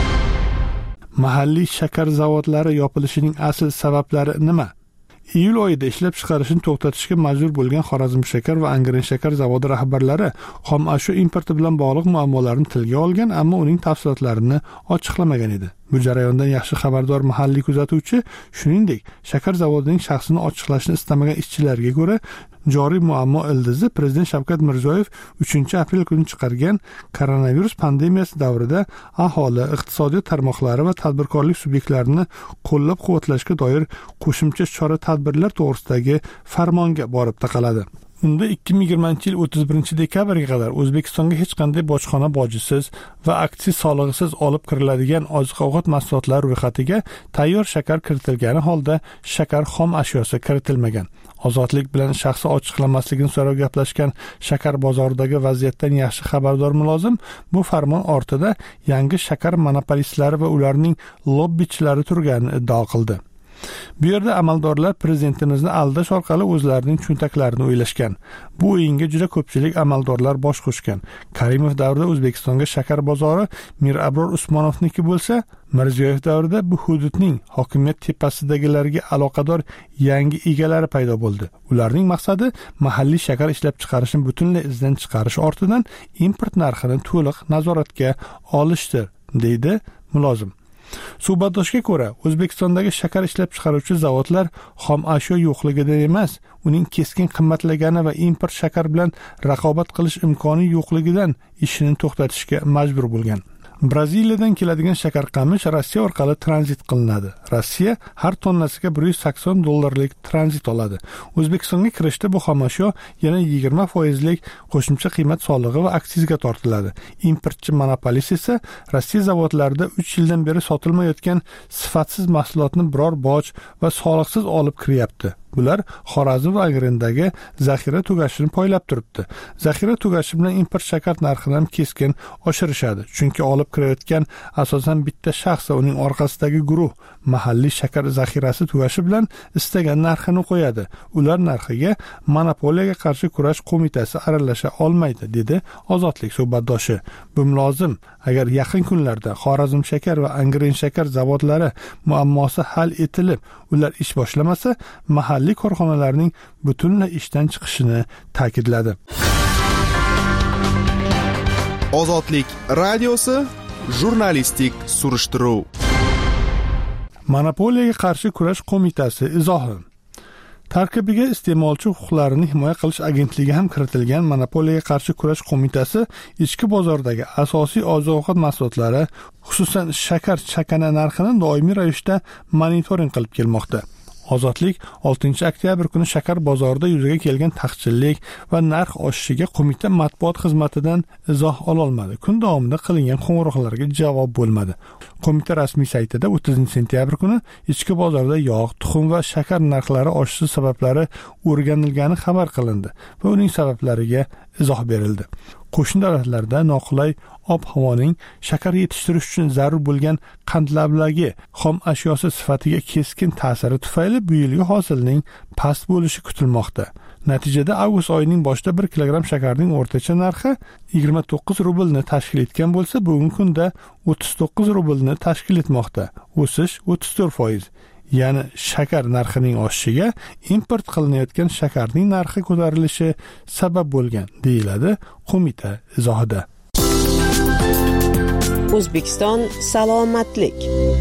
Mahalliy shakar zavodlari yopilishining asl sabablari nima? Iyul oyida ishlab chiqarishni to'xtatishga majbur bo'lgan Xorazm shakar va Angren shakar zavodi rahbarlari xom ashyo importi bilan bog'liq muammolarni tilga olgan, ammo uning tafsilotlarini ochiqlamagan edi. Bu jarayondan yaxshi xabardor mahalliy kuzatuvchi, shuningdek, shakar zavodining shaxsini ochiqlashni istamagan ishchilarga ko'ra, joriy muammo ildizi Prezident Shavkat Mirziyoyev 3-aprel kuni chiqargan koronavirus pandemiyasi davrida aholi, iqtisodiyot tarmoqlari va tadbirkorlik subyektlarini qo'llab-quvvatlashga doir qo'shimcha chora-tadbirlar to'g'risidagi farmonga borib taqaladi. Unda 2020-yil 31-dekabrga qadar O'zbekistonga hech qanday bojxona bojisiz va aksiz solig'isiz olib kiriladigan oziq-ovqat mahsulotlari ro'yxatiga tayyor shakar kiritilgani holda shakar xom ashyosi kiritilmagan. Ozodlik bilan shaxsi ochiqlamasligini so'rab gaplashgan shakar bozoridagi vaziyatdan yaxshi xabardor mulozim bu farmon ortida yangi shakar monopolistlari va ularning lobbichilari turganini iddao qildi. Bu yerda amaldorlar prezidentimizni aldash orqali o'zlarining cho'ntaklarini o'ylashgan. Bu o'yinga juda ko'pchilik amaldorlar bosh qo'shgan. Karimov davrida O'zbekistonga shakar bozori Mir Abror Usmonovniki bo'lsa, Mirziyoyev davrida bu hududning hokimiyat tepasidagilarga aloqador yangi egalari paydo bo'ldi. Ularning maqsadi mahalliy shakar ishlab chiqarishni butunlay izdan chiqarish ortidan import narxini to'liq nazoratga olishdir, deydi mulozim. Suhbatdoshga ko'ra, O'zbekistondagi shakar ishlab chiqaruvchi zavodlar xom ashyo yo'qligidan emas, uning keskin qimmatlagani va import shakar bilan raqobat qilish imkoni yo'qligidan ishini to'xtatishga majbur bo'lgan. Braziliyadan keladigan shakar qamish Rossiya orqali tranzit qilinadi. Rossiya har tonnasiga $180 tranzit oladi. O'zbekistonga kirishda bu xomashyo yana 20% qo'shimcha qiymat solig'i va aksizga tortiladi. Importchi monopolist esa Rossiya zavodlarida 3 yildan beri sotilmayotgan sifatsiz mahsulotni biror boj va soliqsiz olib kiryapti. Bular Xorazm va Angrendagi zaxira tugashini poylab turibdi. Zaxira tugashi bilan import shakar narxini ham keskin oshirishadi. Chunki olib kirayotgan asosan bitta shaxs va uning orqasidagi guruh mahalliy shakar zaxirasi tugashi bilan istagan narxini qo'yadi. Ular narxiga monopoliyaga qarshi kurash qo'mitasi aralasha olmaydi, dedi Ozodlik suhbatdoshi. Bu mulozim, agar yaqin kunlarda Xorazm shakar va Angren shakar zavodlari muammosi hal etilib, ular ish boshlamasa, mahalliy korxonalarning butunlay ishdan chiqishini ta'kidladi. Ozodlik radiosi jurnalistik surishtiruv. Monopoliyaga qarshi kurash qo'mitasi izohi. Tarkibiga iste'molchi huquqlarini himoya qilish agentligi ham kiritilgan monopoliyaga qarshi kurash qo'mitasi ichki bozordagi asosiy oziq-ovqat mahsulotlari, xususan shakar chakana narxini doimiy ravishda monitoring qilib kelmoqda. Ozodlik 6-oktyabr kuni shakar bozorida yuzaga kelgan taqchillik va narx oshishiga qo'mita matbuot xizmatidan izoh ola olmadi. Kun davomida qilingan qo'ng'iroqlarga javob bo'lmadi. Qo'mita rasmiy saytida 30-sentyabr kuni ichki bozorda yog', tuxum va shakar narxlari oshishi sabablari o'rganilgani xabar qilindi va uning sabablariga izoh berildi. Qo'shni davlatlarda noqulay ob-havoning shakar yetishtirish uchun zarur bo'lgan qandlablagi xom ashyosi sifatiga keskin ta'siri tufayli bu yilgi hosilning past bo'lishi kutilmoqda. Natijada avgust oyining boshida 1 kilogramm shakarning o'rtacha narxi 29 rublni tashkil etgan bo'lsa, bugungi kunda 39 rublni tashkil etmoqda. O'sish 34%. Ya'ni shakar narxining oshishiga import qilinayotgan shakarning narxi ko'tarilishi sabab bo'lgan, deyiladi qo'mita izohida. O'zbekiston salomatlik.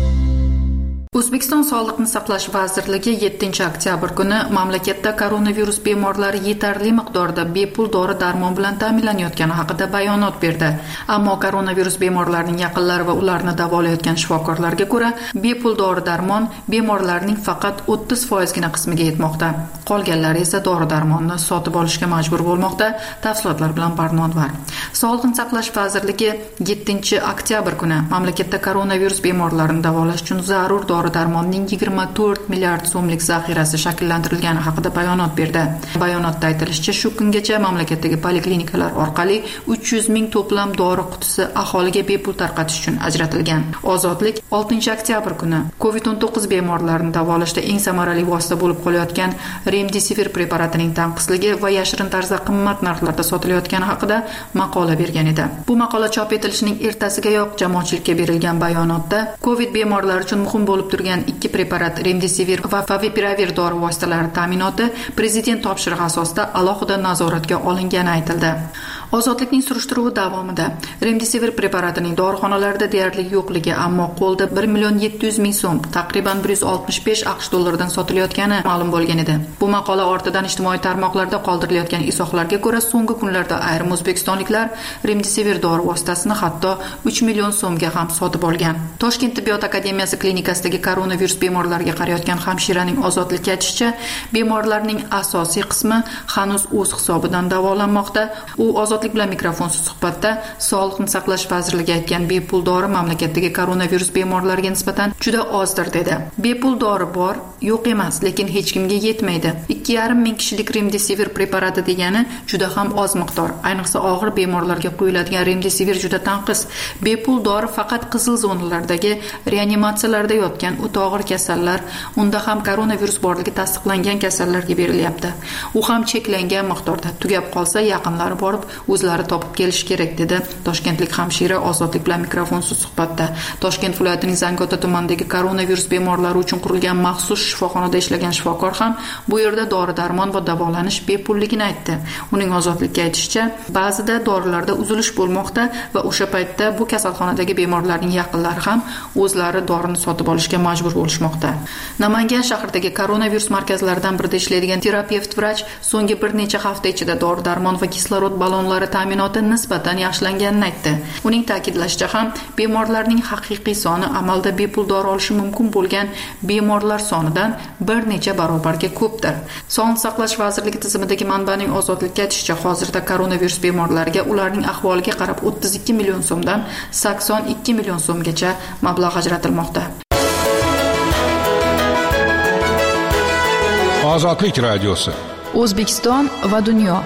O'zbekiston Sog'liqni saqlash vazirligi 7-oktyabr kuni mamlakatda koronavirus bemorlari yetarli miqdorda bepul dori-darmon bilan ta'minlanayotgani haqida bayonot berdi. Ammo koronavirus bemorlarining yaqinlari va ularni davolayotgan shifokorlarga ko'ra, bepul dori-darmon bemorlarning faqat 30% gina qismiga yetmoqda. Qolganlari esa dori-darmonni sotib olishga majbur bo'lmoqda. Tafsilotlar bilan Barnodvar. Sog'liqni saqlash vazirligi 7-oktyabr kuni mamlakatda koronavirus bemorlarini davolash uchun zarur dori-darmonning 24 milliard so'mlik zaxirasi shakllantirilgani haqida bayonot berdi. Bayonotda aytilishicha, shu kungacha mamlakatdagi poliklinikalar orqali 300 ming to'plam dori qutisi aholiga bepul tarqatish uchun ajratilgan. Ozodlik 6-oktyabr kuni COVID-19 bemorlarini davolashda eng samarali vosita bo'lib qolayotgan Remdesivir preparatining tanqisligi va yashirin tarzda qimmat narxlarda sotilayotgani haqida maqola bergan edi. Bu maqola chop etilishining ertasigayoq jamoatchilikka berilgan bayonotda COVID bemorlari uchun muhim bo'lib turgan ikki preparat Remdesivir va Favipiravir dori vositalari ta'minoti prezident topshirig'i asosida alohida nazoratga olingani aytildi. Ozodlikning surishtiruvi davomida Remdesivir preparatining dorixonalarda deyarli yo'qligi, ammo qo'lda 1,7 million so'm, taqriban 165 AQSh dollaridan sotilayotgani ma'lum bo'lgan edi. Bu maqola ortidan ijtimoiy tarmoqlarda qoldirilayotgan izohlarga ko'ra, so'nggi kunlarda ayrim o'zbekistonliklar Remdesivir dori vositasini hatto 3 million so'mga ham sotib olgan. Toshkent tibbiyot akademiyasi klinikasidagi koronavirus bemorlariga qarayotgan hamshiraning Ozodlikka aytishicha, bemorlarning asosiy qismi hanuz o'z hisobidan davolanmoqda. U Ozodlik bilan mikrofonsiz suhbatda Sog'liqni saqlash vazirligi aytgan bepul dori mamlakatdagi koronavirus bemorlariga nisbatan juda ozdir dedi. Bepul dori bor, yo'q emas, lekin hech kimga yetmaydi. 2,5 ming kishilik Remdesivir preparati degani juda ham oz miqdor. Ayniqsa og'ir bemorlarga quyiladigan Remdesivir juda tanqis. Bepul dori faqat qizil zonalardagi reanimatsiyalarda yotgan o'ta og'ir kasallar, unda ham koronavirus borligi tasdiqlangan kasallarga berilyapti. U ham cheklangan miqdorda. Tugab qolsa yaqinlari borib o'zlari topib kelish kerak, dedi toshkentlik hamshira Ozodlik bilan mikrofonsiz suhbatda. Toshkent viloyatining Zangiota tumanidagi koronavirus bemorlari uchun qurilgan maxsus shifoxonada ishlagan shifokor ham bu yerda dori-darmon va davolanish bepulligini aytdi. Uning Ozodlikka aytishicha, ba'zida dorilarda uzilish bo'lmoqda va o'sha paytda bu kasalxonadagi bemorlarning yaqinlari ham o'zlari dorini sotib olishga majbur bo'lishmoqda. Namangan shahridagi koronavirus markazlaridan birida ishlaydigan terapevt vrach so'nggi bir necha hafta ichida dori-darmon va kislorod balonlari ta'minoti nisbatan yaxshilanganini aytdi. Uning ta'kidlashicha ham bemorlarning haqiqiy soni amalda bepul dori olishi mumkin bo'lgan bemorlar sonidan bir necha barobarga ko'pdir. Sog'liqni saqlash vazirligi tizimidagi manbaning Ozodlikka aytishicha, hozirda koronavirus bemorlariga ularning ahvoliga qarab 32 million so'mdan 82 million so'mgacha mablag' ajratilmoqda. Ozodlik radiosi. O'zbekiston va dunyo.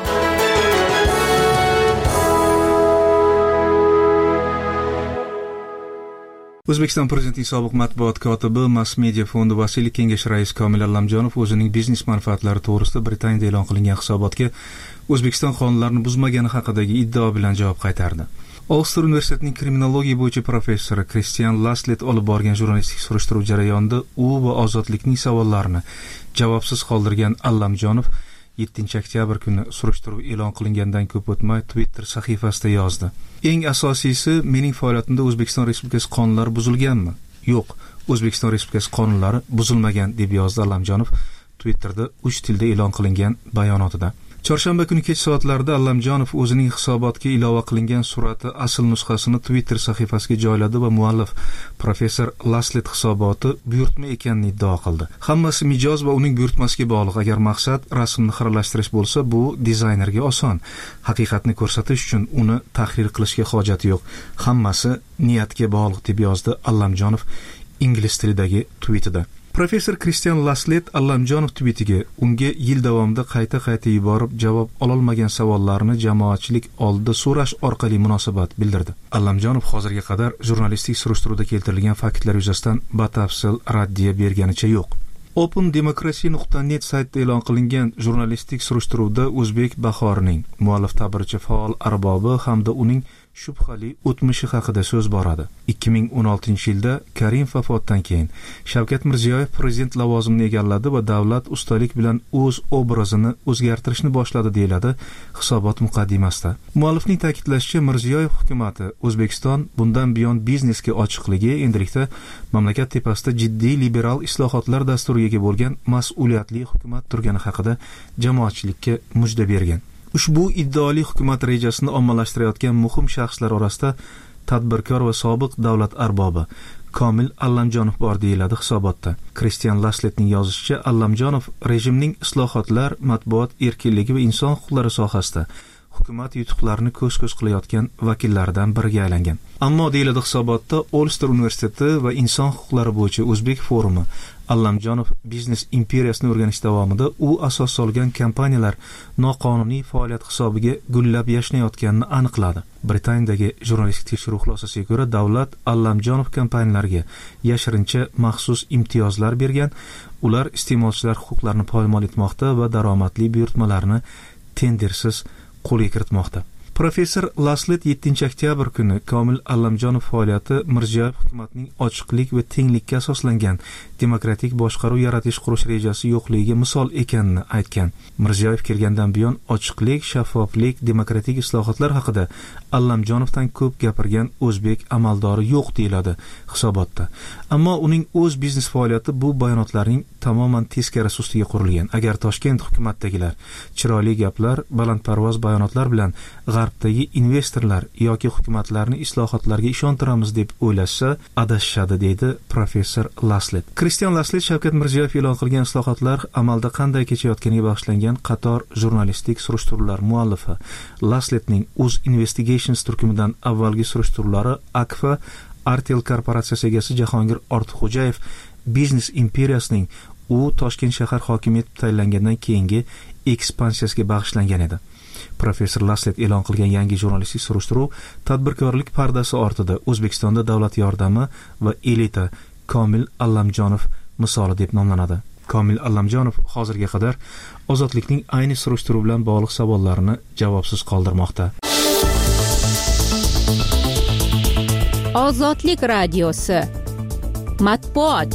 O'zbekiston Prezidentining sobiq matbuot kotibi, Mass Media fondi Vasiliy kengashi raisi Komil Allamjonov o'zining biznes manfaatlari to'g'risida Britaniyada e'lon qilingan hisobotga O'zbekiston qonunlarini buzmagani haqidagi iddao bilan javob qaytardi. Ulster universitetining kriminologiya bo'yicha professori Kristian Laslet olib borgan jurnalistik surishtiruv jarayonida u va Ozodlikning savollarini javobsiz qoldirgan Allamjonov 7-oktyabr kuni surishtiruv e'lon qilingandan ko'p o'tmay Twitter sahifasida yozdi. Eng asosiysi, mening faoliyatimda O'zbekiston Respublikasi qonunlari buzilganmi? Yo'q, O'zbekiston Respublikasi qonunlari buzilmagan, deb yozdi Allamjonov Twitterda 3 tilda e'lon qilingan bayonotida. Chorshanba kuni kech soatlarida Allamjonov o'zining hisobotga ilova qilingan surati asl nusxasini Twitter sahifasiga joyladi va muallif professor Laslet hisoboti buyurtma ekanini iddao qildi. Hammasi mijoz va uning buyurtmasiga bog'liq. Agar maqsad rasmni xiralashtirish bo'lsa, bu dizaynerga oson. Haqiqatni ko'rsatish uchun uni tahrir qilishga hojati yo'q. Hammasi niyatga bog'liq, deb yozdi Allamjonov ingliz tilidagi tweetida. Professor Kristian Laslet Allamjonov tweetiga unga yil davomida qayta yuborib javob ololmagan savollarni jamoatchilik oldida so'rash orqali munosabat bildirdi. Allamjonov hozirga qadar jurnalistik surishtiruvda keltirilgan faktlar yuzasidan batafsil raddiya berganicha yo'q. opendemocracy.net saytida e'lon qilingan jurnalistik surishtiruvda o'zbek bahorining muallif ta'biricha faol arbobi hamda uning shubhali o'tmishi haqida so'z boradi. 2016-yilda Karimov vafotidan keyin Shavkat Mirziyoyev prezident lavozimini egalladi va davlat ustalik bilan o'z obrazini o'zgartirishni boshladi deyiladi hisobot muqaddimasida. Muallifning ta'kidlashicha, Mirziyoyev hukumatı O'zbekiston bundan buyon biznesga ochiqligi, endilikda mamlakat tepasida jiddiy liberal islohotlar dasturiga ega bo'lgan mas'uliyatli hukumat turgani haqida jamoatchilikka mujda bergan. Ushbu iddioli hukumat rejasini ommalashtirayotgan muhim shaxslar orasida tadbirkor va sobiq davlat arbobi Komil Allamjonov bor deyiladi hisobotda. Christian Lasletning yozishicha, Allamjonov rejimning islohotlar, matbuot erkinligi va inson huquqlari sohasida hukumat yutuqlarini ko'z-ko'z qilayotgan vakillaridan biriga aylangan. Ammo deyiladi hisobotda, Ulster universiteti va inson huquqlari bo'yicha O'zbek forumi Allamjonov biznes imperiyasini o'rganish davomida u asos solgan kompaniyalar noqonuniy faoliyat hisobiga gullab yashnayotganini aniqladi. Britaniyadagi jurnalistik tekshiruv xulosasiga ko'ra, davlat Allamjonov kompaniyalariga yashirincha maxsus imtiyozlar bergan. Ular iste'molchilar huquqlarini poymol etmoqda va daromadli buyurtmalarni tendersiz qo'lga kiritmoqda. Professor Laslet 7-oktyabr kuni Komil Allamjonov faoliyati Mirziyoyev hukumatining ochiqlik va tenglikka asoslangan demokratik boshqaruv yaratish qurish rejasi yo'qligiga misol ekanini aytgan. Mirziyoyev kelgandan buyon ochiqlik, shaffoflik, demokratik islohotlar haqida Allamjonovdan ko'p gapirgan o'zbek amaldori yo'q deyiladi hisobotda. Ammo uning o'z biznes faoliyati bu bayonotlarning tamoman teskarisi ustiga qurilgan. Agar Toshkent hukumatdagilar chiroyli gaplar, balandparvoz bayonotlar bilan g'arbdagi investorlar yoki hukumatlarni islohotlarga ishontiramiz deb o'ylashsa, adashishadi, deydi professor Laslet. Christian Laslet Shavkat Mirziyoyev e'lon qilgan islohotlar amalda qanday kechayotganiga bag'ishlangan qator jurnalistik surishtiruvlar muallifi. Lasletning Uz Investigations turkumidan avvalgi surishtiruvlari Akfa Artel korporatsiyasi egasi Jahongir Ortiqxo'jayev biznes imperiyasining u Toshkent shahar hokimi etib tayinlangandan keyingi ekspansiyasiga bag'ishlangan edi. Professor Laslet e'lon qilgan yangi jurnalistik surishtiruv tadbirkorlik pardasi ortida O'zbekistonda davlat yordami va elita Komil Allamjonov misoli deb nomlanadi. Komil Allamjonov hozirga qadar Ozodlikning ayni surishtiruv bilan bog'liq savollarini javobsiz qoldirmoqda. Ozodlik radiosi matbuot.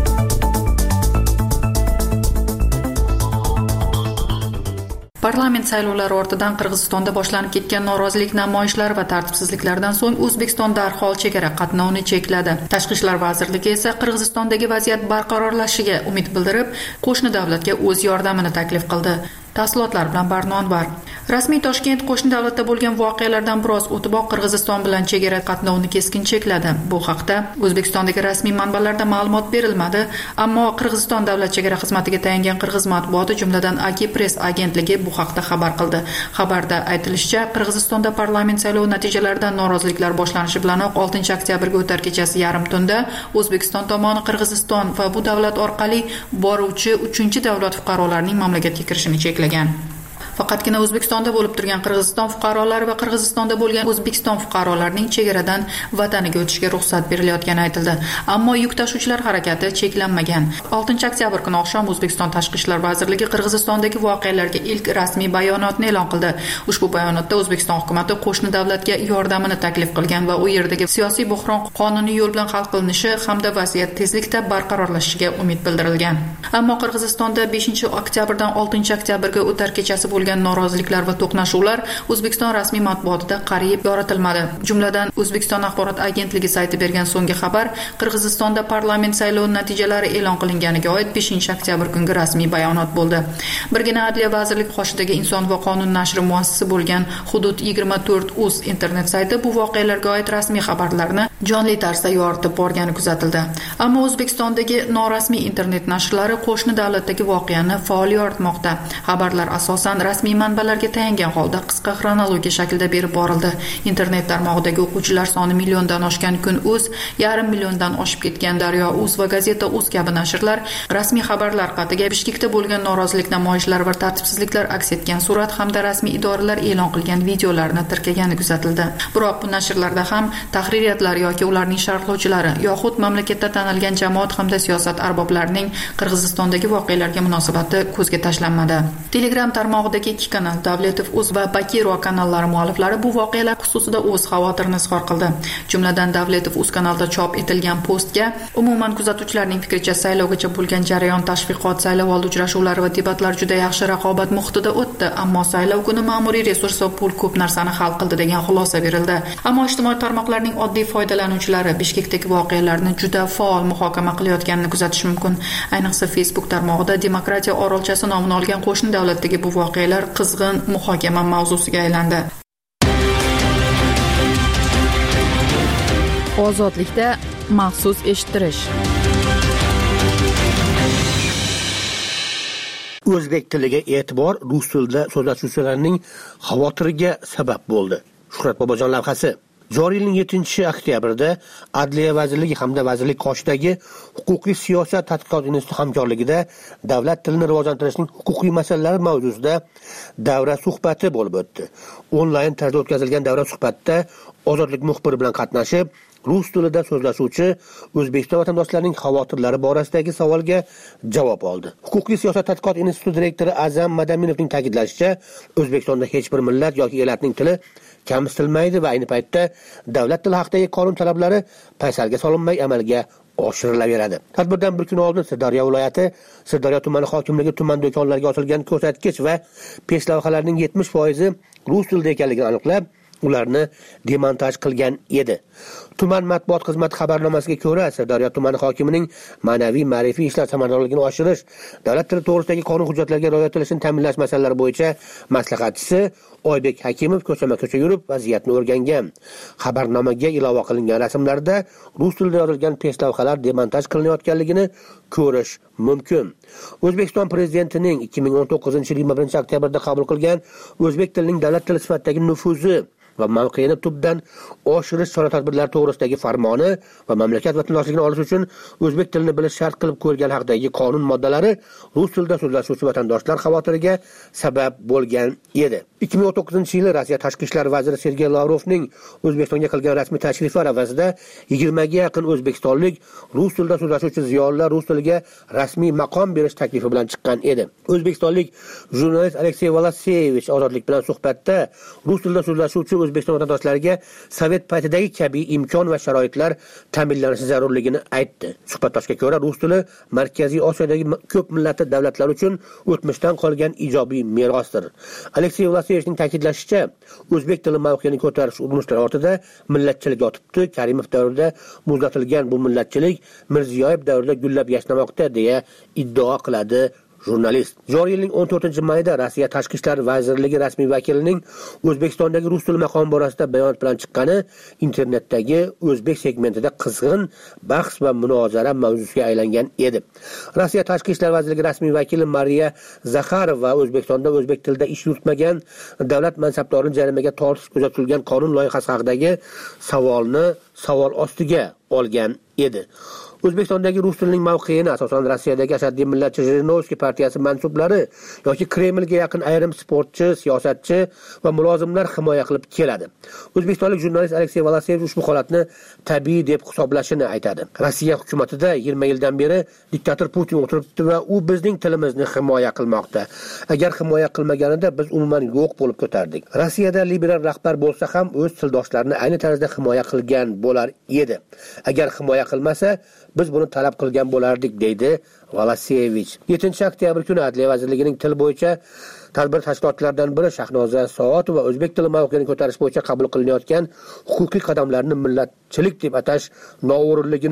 Parlament saylovlari ortidan Qirg'izistonda boshlanib ketgan norozilik namoyishlari va tartibsizliklardan so'ng O'zbekiston darhol chegara qatnovini chekladi. Tashqi ishlar vazirligi esa Qirg'izistondagi vaziyat barqarorlashishiga umid bildirib, qo'shni davlatga o'z yordamini taklif qildi. Tafsilotlar bilan Barnon var. Rasmiy Toshkent qo'shni davlatda bo'lgan voqealardan biroz o'tiboq Qirg'iziston bilan chegara qatnovini keskin chekladi. Bu haqda O'zbekistondagi rasmiy manbalarda ma'lumot berilmadi, ammo Qirg'iziston davlat chegara xizmatiga tayangan qirg'iz matbuoti, jumladan Aki-Press agentligi bu haqda xabar qildi. Xabarda aytilishicha, Qirg'izistonda parlament saylovi natijalaridan noroziliklar boshlanishi bilanoq 6-oktyabrga o'tar kechasi yarim tunda O'zbekiston tomoni Qirg'iziston va bu davlat orqali boruvchi 3-davlat fuqarolarining mamlakatga kirishini cheklagan. Faqatgina O'zbekistonda bo'lib turgan Qirg'iziston fuqarolari va Qirg'izistonda bo'lgan O'zbekiston fuqarolarining chegaradan vataniga o'tishga ruxsat berilayotgani aytildi. Ammo yuk tashuvchilar harakati cheklanmagan. 6-oktyabr kuni oqshom O'zbekiston Tashqi ishlar vazirligi Qirg'izistondagi voqealarga ilk rasmiy bayonotni e'lon qildi. Ushbu bayonotda O'zbekiston hukumatı qo'shni davlatga yordamini taklif qilgan va u yerdagi siyosiy buhron qonuniy yo'l bilan hal qilinishi hamda vaziyat tezlikda barqarorlashishiga umid bildirilgan. Ammo Qirg'izistonda 5-oktyabrdan 6-oktyabrga o'tar kechasi bo'lgan noroziliklar va to'qnashuvlar O'zbekiston rasmiy matbuotida qariyb yoritilmadi. Jumladan O'zbekiston axborot agentligi sayti bergan so'nggi xabar Qirg'izistonda parlament saylovi natijalari e'lon qilinganiga oid 5-oktyabr kungi rasmiy bayonot bo'ldi. Birgina Adliya vazirligi qoshidagi Inson va qonun nashri muassisi bo'lgan Hudud 24 uz internet sayti bu voqealarga oid rasmiy xabarlarni jonli tarzda yoritib borgani kuzatildi. Ammo O'zbekistondagi norasmiy internet nashrlari qo'shni davlatdagi voqeani faol yoritmoqda. Xabarlar asosan rasmiy manbalarga tayangan holda qisqa xronologiya shaklda berib borildi. Internet tarmog'idagi o'quvchilar soni milliondan oshgan Kun.uz, yarim milliondan oshib ketgan Daryo.uz va Gazeta.uz kabi nashrlar rasmiy xabarlar qatiga Bishkekda bo'lgan norozilik namoyishlari va tartibsizliklar aks etgan surat hamda rasmiy idoralar e'lon qilgan videolarni tirkagani kuzatildi. Biroq bu nashrlarda ham tahririyatlar yoki ularning sharhlovchilari yoxud mamlakatda tanilgan jamoat hamda siyosat arboblarining Qirg'izistondagi voqealarga munosabati ko'zga tashlanmadi. Telegram tarmog'idagi 2 kanal Davletov.uz va Bakiro kanallari mualliflari bu voqealar xususida o'z xavotirini izhor qildi. Jumladan Davletov.uz kanalida chop etilgan postga umuman kuzatuvchilarning fikricha saylovgacha bo'lgan jarayon tashviqot, saylovoldi uchrashuvlari va debatlar juda yaxshi raqobat muhitida o'tdi, ammo saylov kuni ma'muriy resurs va pul ko'p narsani hal qildi degan xulosa berildi. Ammo ijtimoiy tarmoqlarning oddiy foydalanuvchilari Bishkekdagi voqealarni juda faol muhokama qilayotganini kuzatish mumkin. Ayniqsa Facebook tarmog'ida Demokratiya orolchasi nomini olgan qo'shni davlatdagi bu voqealar qizg'in muhokama mavzusiga aylandi. Ozodlikda maxsus eshittirish. O'zbek tiliga e'tibor rus tilida so'zlashuvchilarning xavotiriga sabab bo'ldi. Shuhrat Bobojon lavhasi. Joriy yilning 7-oktyabrda Adliya vazirligi hamda vazirlik qoshidagi Huquqiy siyosat tadqiqot instituti hamkorligida davlat tilini rivojlantirishning huquqiy masalalari mavzusida davra suhbati bo'lib o'tdi. Onlayn tarzda o'tkazilgan davra suhbatda Ozodlik muxbiri bilan qatnashib, rus tilida so'zlashuvchi O'zbekiston vatandoshlarining xavotirlari borasidagi savolga javob oldi. Huquqiy siyosat tadqiqot instituti direktori Azam Madaminovning ta'kidlashicha, O'zbekistonda hech bir millat yoki elatning tili kamsitilmaydi va ayni paytda davlat tili haqidagi qonun talablari paysalga solinmay amalga oshirilaveradi. Tadbirdan bir kun oldin Sirdaryo viloyati Sirdaryo tumani hokimligi tuman do'konlariga osilgan ko'rsatkich va peshlavhalarning 70% rus tilida ekanligini aniqlab, ularni demontaj qilgan edi. Tuman matbuot xizmati xabarnomasiga ko'ra, Sirdaryo tumani hokimining ma'naviy ma'rifiy ishlar samaradorligini oshirish, davlat tili to'g'risidagi qonun hujjatlariga rioya etilishini ta'minlash masalalari bo'yicha maslahatchisi Oybek Hakimov ko'chama-ko'cha yurib vaziyatni o'rgangan. Xabarnomaga ilova qilingan rasmlarda rus tilida yozilgan peshlavhalar demontaj qilinayotganligini ko'rish mumkin. O'zbekiston prezidentining 2019-yil 21-oktyabrda qabul qilgan o'zbek tilining davlat tili sifatidagi nufuzi va mavqeini tubdan oshirish chora-tadbirlari to'g'risidagi farmoni va mamlakat vatandoshligini olish uchun o'zbek tilini bilish shart qilib ko'rgan haqidagi qonun moddalari rus tilida so'zlashuvchi vatandoshlar xavotiriga sabab bo'lgan edi. 2019-yili Rossiya tashqi ishlar vaziri Sergey Lavrovning O'zbekistonga qilgan rasmiy tashrifi arafasida 20 ga yaqin o'zbekistonlik rus tilida so'zlashuvchi ziyolilar rus tiliga rasmiy maqom berish taklifi bilan chiqqan edi. O'zbekistonlik jurnalist Aleksey Volasevich Ozodlik bilan suhbatda rus tilida so'zlashuvchi O'zbekiston vatandoshlariga Sovet paytidagi kabi imkon va sharoitlar ta'minlanishi zarurligini aytdi. Suhbatdoshga ko'ra, rus tili Markaziy Osiyodagi ko'p millatli davlatlar uchun o'tmishdan qolgan ijobiy merosdir. Aleksey Vlasevichning ta'kidlashicha, o'zbek tili mavqeini ko'tarish urinishlari ortida millatchilik yotibdi. Karimov davrida muzlatilgan bu millatchilik Mirziyoyev davrida gullab yashnamoqda deya iddao qiladi jurnalist. Joriy yilning 14-mayida Rossiya tashqi ishlar vazirligi rasmiy vakilining O'zbekistondagi rus tili maqomi borasida bayonot bilan chiqqani internetdagi o'zbek segmentida qizg'in bahs va munozara mavzusiga aylangan edi. Rossiya tashqi ishlar vazirligi rasmiy vakili Mariya Zakharova O'zbekistonda o'zbek tilida ish yuritmagan davlat mansabdorini jarimaga tortish ko'zda qonun loyihasi haqidagi savolni savol ostiga olgan edi. O'zbekistondagi rus tilining mavqeini asosan Rossiyadagi ashaddiy millatchi Zhirinovskiy partiyasi mansublari yoki Kremlga yaqin ayrim sportchi, siyosatchi va mulozimlar himoya qilib keladi. O'zbekistonlik jurnalist Aleksey Volasevich ushbu holatni tabiiy deb hisoblashini aytadi. Rossiya hukumatida 20 yildan beri diktator Putin o'tiribdi va u bizning tilimizni himoya qilmoqda. Agar himoya qilmaganida biz umuman yo'q bo'lib ko'tardik. Rossiyada liberal rahbar bo'lsa ham o'z tildoshlarini ayni tarzda himoya qilgan bo'lar edi. Agar himoya qilmasa, biz buni talab qilgan bo'lardik, deydi Volasevich. 7-oktyabr kuni Adliya vazirligining til bo'yicha tadbir tashkilotlaridan biri Shahnoza Soatova o'zbek tili mavqeini ko'tarish bo'yicha qabul qilinayotgan huquqiy qadamlarni millatchilik deb atash noo'rinligini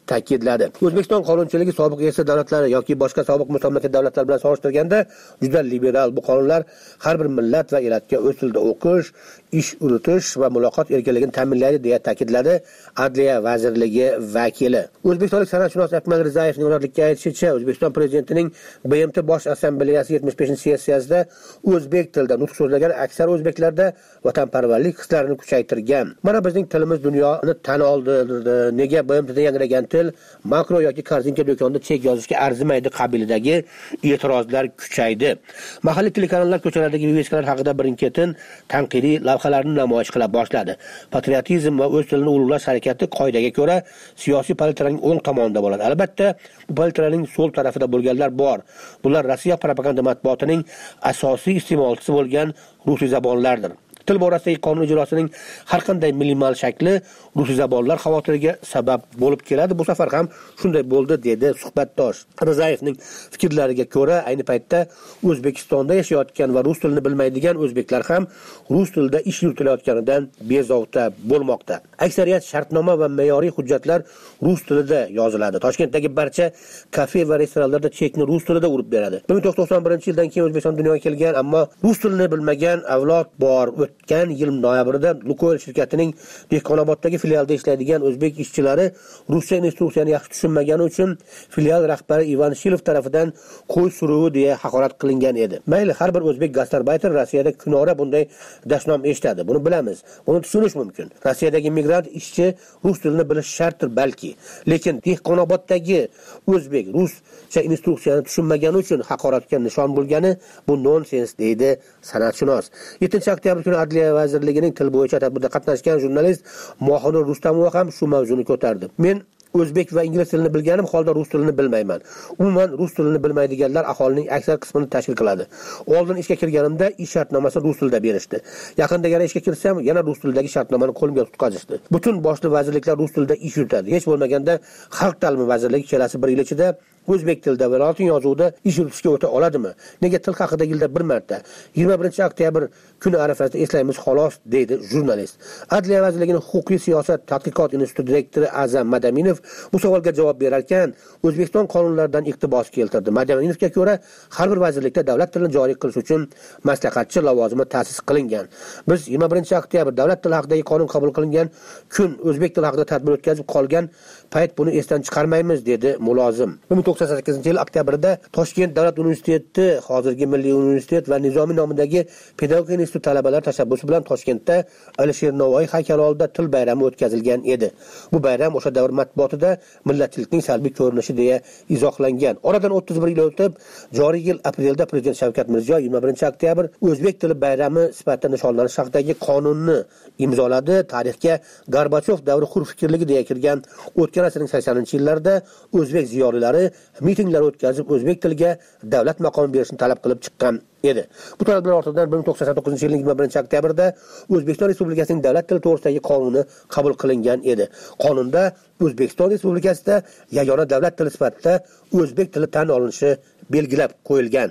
ta'kidladi. O'zbekiston qonunchiligi sobiq esa davlatlari yoki boshqa sobiq mustamlaka davlatlar bilan solishtirganda juda liberal. Bu qonunlar har bir millat va elatga o'z tilida o'qish, ish yuritish va muloqot erkinligini ta'minlaydi deya ta'kidladi Adliya vazirligi vakili. O'zbekistonlik san'atshunos Akmal Rizayevning ularlikka aytishicha, O'zbekiston prezidentining BMT bosh assambleyasi 75-sessiyasida o'zbek tilida nutq so'zlagan aksar o'zbeklarda vatanparvarlik hislarini kuchaytirgan. Mana bizning tilimiz dunyoni tan oldi. Nega BMTda yangragan til makro yoki korzinka do'konda chek yozishga arzimaydi qabilidagi e'tirozlar kuchaydi. Mahalliy telekanallar ko'chalardagi vivesklar haqida birin-ketin tanqidiy lavhalarni namoyish qila boshladi. Patriotizm va o'z tilini ulug'lash harakati qoidaga ko'ra siyosiy palitaning o'ng tomonida bo'ladi. Albatta, bu palitaning so'l tarafida bo'lganlar bor. Bular Rossiya propaganda matbuotining asosiy iste'molchisi bo'lgan rusiy zabonlardir. Til borasidagi qonun ijrosining har qanday minimal shakli rusiy zabonlar xavotiriga sabab bo'lib keladi. Bu safar ham shunday bo'ldi, dedi suhbatdosh. Rizayevning fikrlariga ko'ra, ayni paytda O'zbekistonda yashayotgan va rus tilini bilmaydigan o'zbeklar ham rus tilida ish yuritilayotganidan bezovta bo'lmoqda. Aksariyat shartnoma va me'yoriy hujjatlar rus tilida yoziladi. Toshkentdagi barcha kafe va restoranlarda chekni rus tilida urib beradi. 1991-yildan keyin O'zbekiston dunyoga kelgan, ammo rus tilini bilmagan avlod bor. O'tgan yil noyabrida Lukoil shirkatining Dehqonoboddagi filialida ishlaydigan o'zbek ishchilari ruscha instruksiyani yaxshi tushunmagani uchun filial rahbari Ivan Shilov tomonidan qo'y suruvi deya haqorat qilingan edi. Mayli, har bir o'zbek gastarbayter Rossiyada kunora bunday dashnom eshitadi. Buni bilamiz. Buni tushunish mumkin. Rossiyadagi migrant ishchi rus tilini bilishi shartdir balki. Lekin Dehqonoboddagi o'zbek ruscha instruksiyani tushunmagani uchun haqoratga nishon bo'lgani bu nonsens, deydi san'atshunos. 7-oktyabr kuni Adliya vazirligining til bo'yicha tadbirda qatnashgan jurnalist Mohonur Rustamova ham shu mavzuni ko'tardi. Men o'zbek va ingliz tilini bilganim holda rus tilini bilmayman. Umuman rus tilini bilmaydiganlar aholining aksar qismini tashkil qiladi. Oldin ishga kirganimda ish shartnomasini rus tilida berishdi. Yaqinda yana ishga kirsam, yana rus tilidagi shartnomani qo'limga tutqazishdi. Butun boshli vazirliklar rus tilida ish yuritadi. Hech bo'lmaganda Xalq ta'limi vazirligi kelasi bir yil ichida o'zbek tilida va lotin yozuvida ish yuritishga o'ta oladimi? Nega til haqida yilda bir marta 21-oktyabr kuni arafasida eslaymiz xolos, deydi jurnalist. Adliya vazirligining huquqiy siyosat tadqiqot instituti direktori Azam Madaminov bu savolga javob berarkan, O'zbekiston qonunlaridan iqtibos keltirdi. Madaminovga ko'ra, har bir vazirlikda davlat tilini joriy qilish uchun maslahatchi lavozimi ta'sis qilingan. Biz 21-oktyabr davlat tili haqidagi qonun qabul qilingan kun o'zbek tili haqida tadbir o'tkazib qolgan payt buni esdan chiqarmaymiz, dedi mulozim. 1998-yil oktyabrda Toshkent davlat universiteti, hozirgi Milliy universitet va Nizomiy nomidagi pedagogika instituti talabalari tashabbusi bilan Toshkentda Alisher Navoiy haykali oldida til bayrami o'tkazilgan edi. Bu bayram o'sha davr matbuotida millatchilikning salbiy ko'rinishi deya izohlangan. Oradan 31 yil o'tib, joriy yil aprelda prezident Shavkat Mirziyoyev 21-oktyabr o'zbek tili bayrami sifatida nishonlanish haqidagi qonunni imzoladi. Tarixga Gorbachov davri hur fikrligi deya kirgan o'tgan asrning 80-yillarida o'zbek ziyolilari mitinglar o'tkazib o'zbek tiliga davlat maqomi berishni talab qilib chiqqan edi. Bu talablar ortidan 1989-yilning 21-oktyabrda O'zbekiston Respublikasining davlat tili to'g'risidagi qonuni qabul qilingan edi. Qonunda O'zbekiston Respublikasida yagona davlat tili sifatida o'zbek tili tan olinishi belgilab qo'yilgan.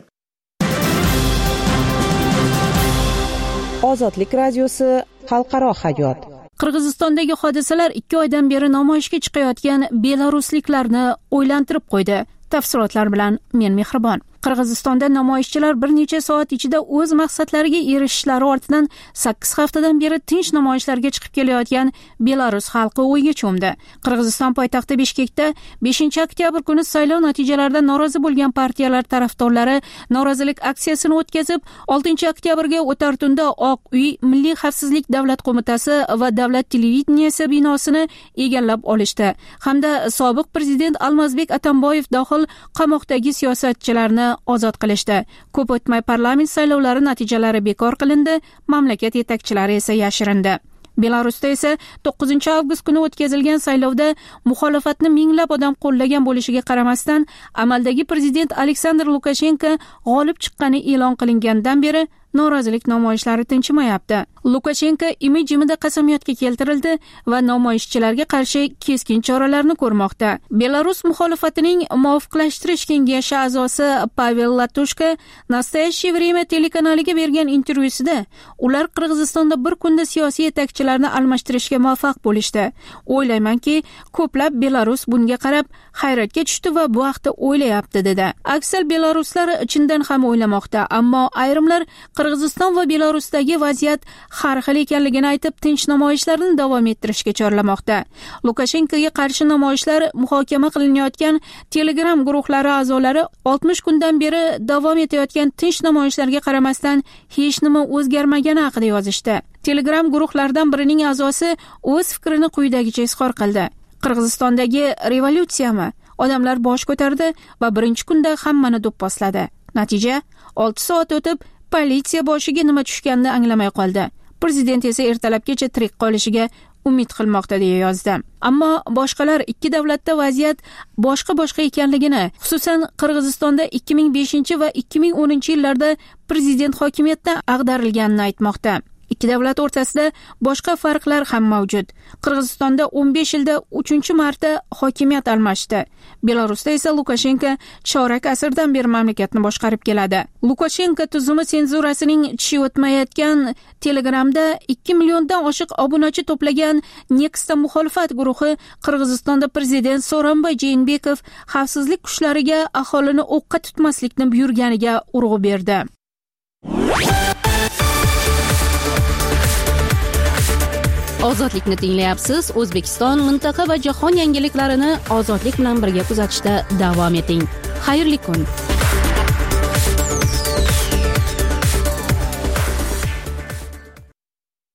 Ozodlik radiosi xalqaro hayot. Qirg'izistondagi hodisalar 2 oydan beri namoyishga chiqayotgan belarusliklarni o'ylantirib qo'ydi. Tafsilotlar bilan men Mehribon. Qirg'izistonda namoyishchilar bir necha soat ichida o'z maqsadlariga erishishlari ortidan 8 haftadan beri tinch namoyishlarga chiqib kelayotgan Belarus xalqi o'yga cho'mdi. Qirg'iziston poytaxti Bishkekda 5-oktyabr kuni saylov natijalaridan norozi bo'lgan partiyalar tarafdorlari norozilik aksiyasini o'tkazib, 6-oktyabrga o'tar tunda Oq uy, Milliy xavfsizlik davlat qo'mitasi va davlat televideniyasi binosini egallab olishdi hamda sobiq prezident Almazbek Atamboyev dohil qamoqdagi siyosatchilarni ozod qilishdi. Ko'p o'tmay parlament saylovlari natijalari bekor qilindi, mamlakat yetakchilari esa yashirindi. Belarusda esa 9-avgust kuni o'tkazilgan saylovda muxolifatni minglab odam qo'llagan bo'lishiga qaramasdan, amaldagi prezident Aleksandr Lukashenko g'olib chiqqani e'lon qilingandan beri norozilik namoyishlari tinchimayapti. Lukashenko imijimida qasamyodga keltirildi va namoyishchilarga qarshi keskin choralarni ko'rmoqda. Belarus muxolifatining muvofiqlashtirish kengashi a'zosi Pavel Latushka Nastoящее время telekanaliga bergan intervyusida ular Qirg'izistonda bir kunda siyosiy yetakchilarni almashtirishga muvaffaq bo'lishdi. O'ylaymanki, ko'plab Belarus bunga qarab hayratga tushdi va bu haqda o'ylayapti dedi. Aksar belaruslar chindan ham o'ylamoqda, ammo ayrimlar Qirg'iziston va Belarusdagi vaziyat har xil ekanligini aytib, tinch namoyishlarni davom ettirishga chorlamoqda. Lukashenkoga qarshi namoyishlar muhokama qilinayotgan Telegram guruhlari a'zolari 60 kundan beri davom etayotgan tinch namoyishlarga qaramasdan hech nima o'zgarmagani haqida yozishdi. Telegram guruhlaridan birining a'zosi o'z fikrini quyidagicha izhor qildi. Qirg'izistondagi revolyutsiyami? Odamlar bosh ko'tardi va birinchi kunda hammani do'pposladi. Natija 6 soat o'tib politsiya boshiga nima tushganini anglamay qoldi. Prezident esa ertalabgacha tirik qolishiga umid qilmoqda deya yozdi. Ammo boshqalar ikki davlatda vaziyat boshqa ekanligini, xususan Qirg'izistonda 2005 va 2010 yillarda prezident hokimiyatdan ag'darilganini aytmoqda. Ikki davlat o'rtasida boshqa farqlar ham mavjud. Qirg'izistonda 15 yilda 3-marta hokimiyat almashdi. Belarusda esa Lukashenko chorak asrdan beri mamlakatni boshqarib keladi. Lukashenko tuzumi senzurasining tishi o'tmayotgan Telegramda 2 milliondan oshiq obunachi to'plagan Nexta muxolifat guruhi Qirg'izistonda prezident Sooronbay Jeenbekov xavfsizlik kuchlariga aholini o'qqa tutmaslikni buyurganiga urg'u berdi. Ozodlikni tinglayapsiz. O'zbekiston, mintaqa va jahon yangiliklarini ozodlik bilan birga kuzatishda davom eting. Xayrli kun.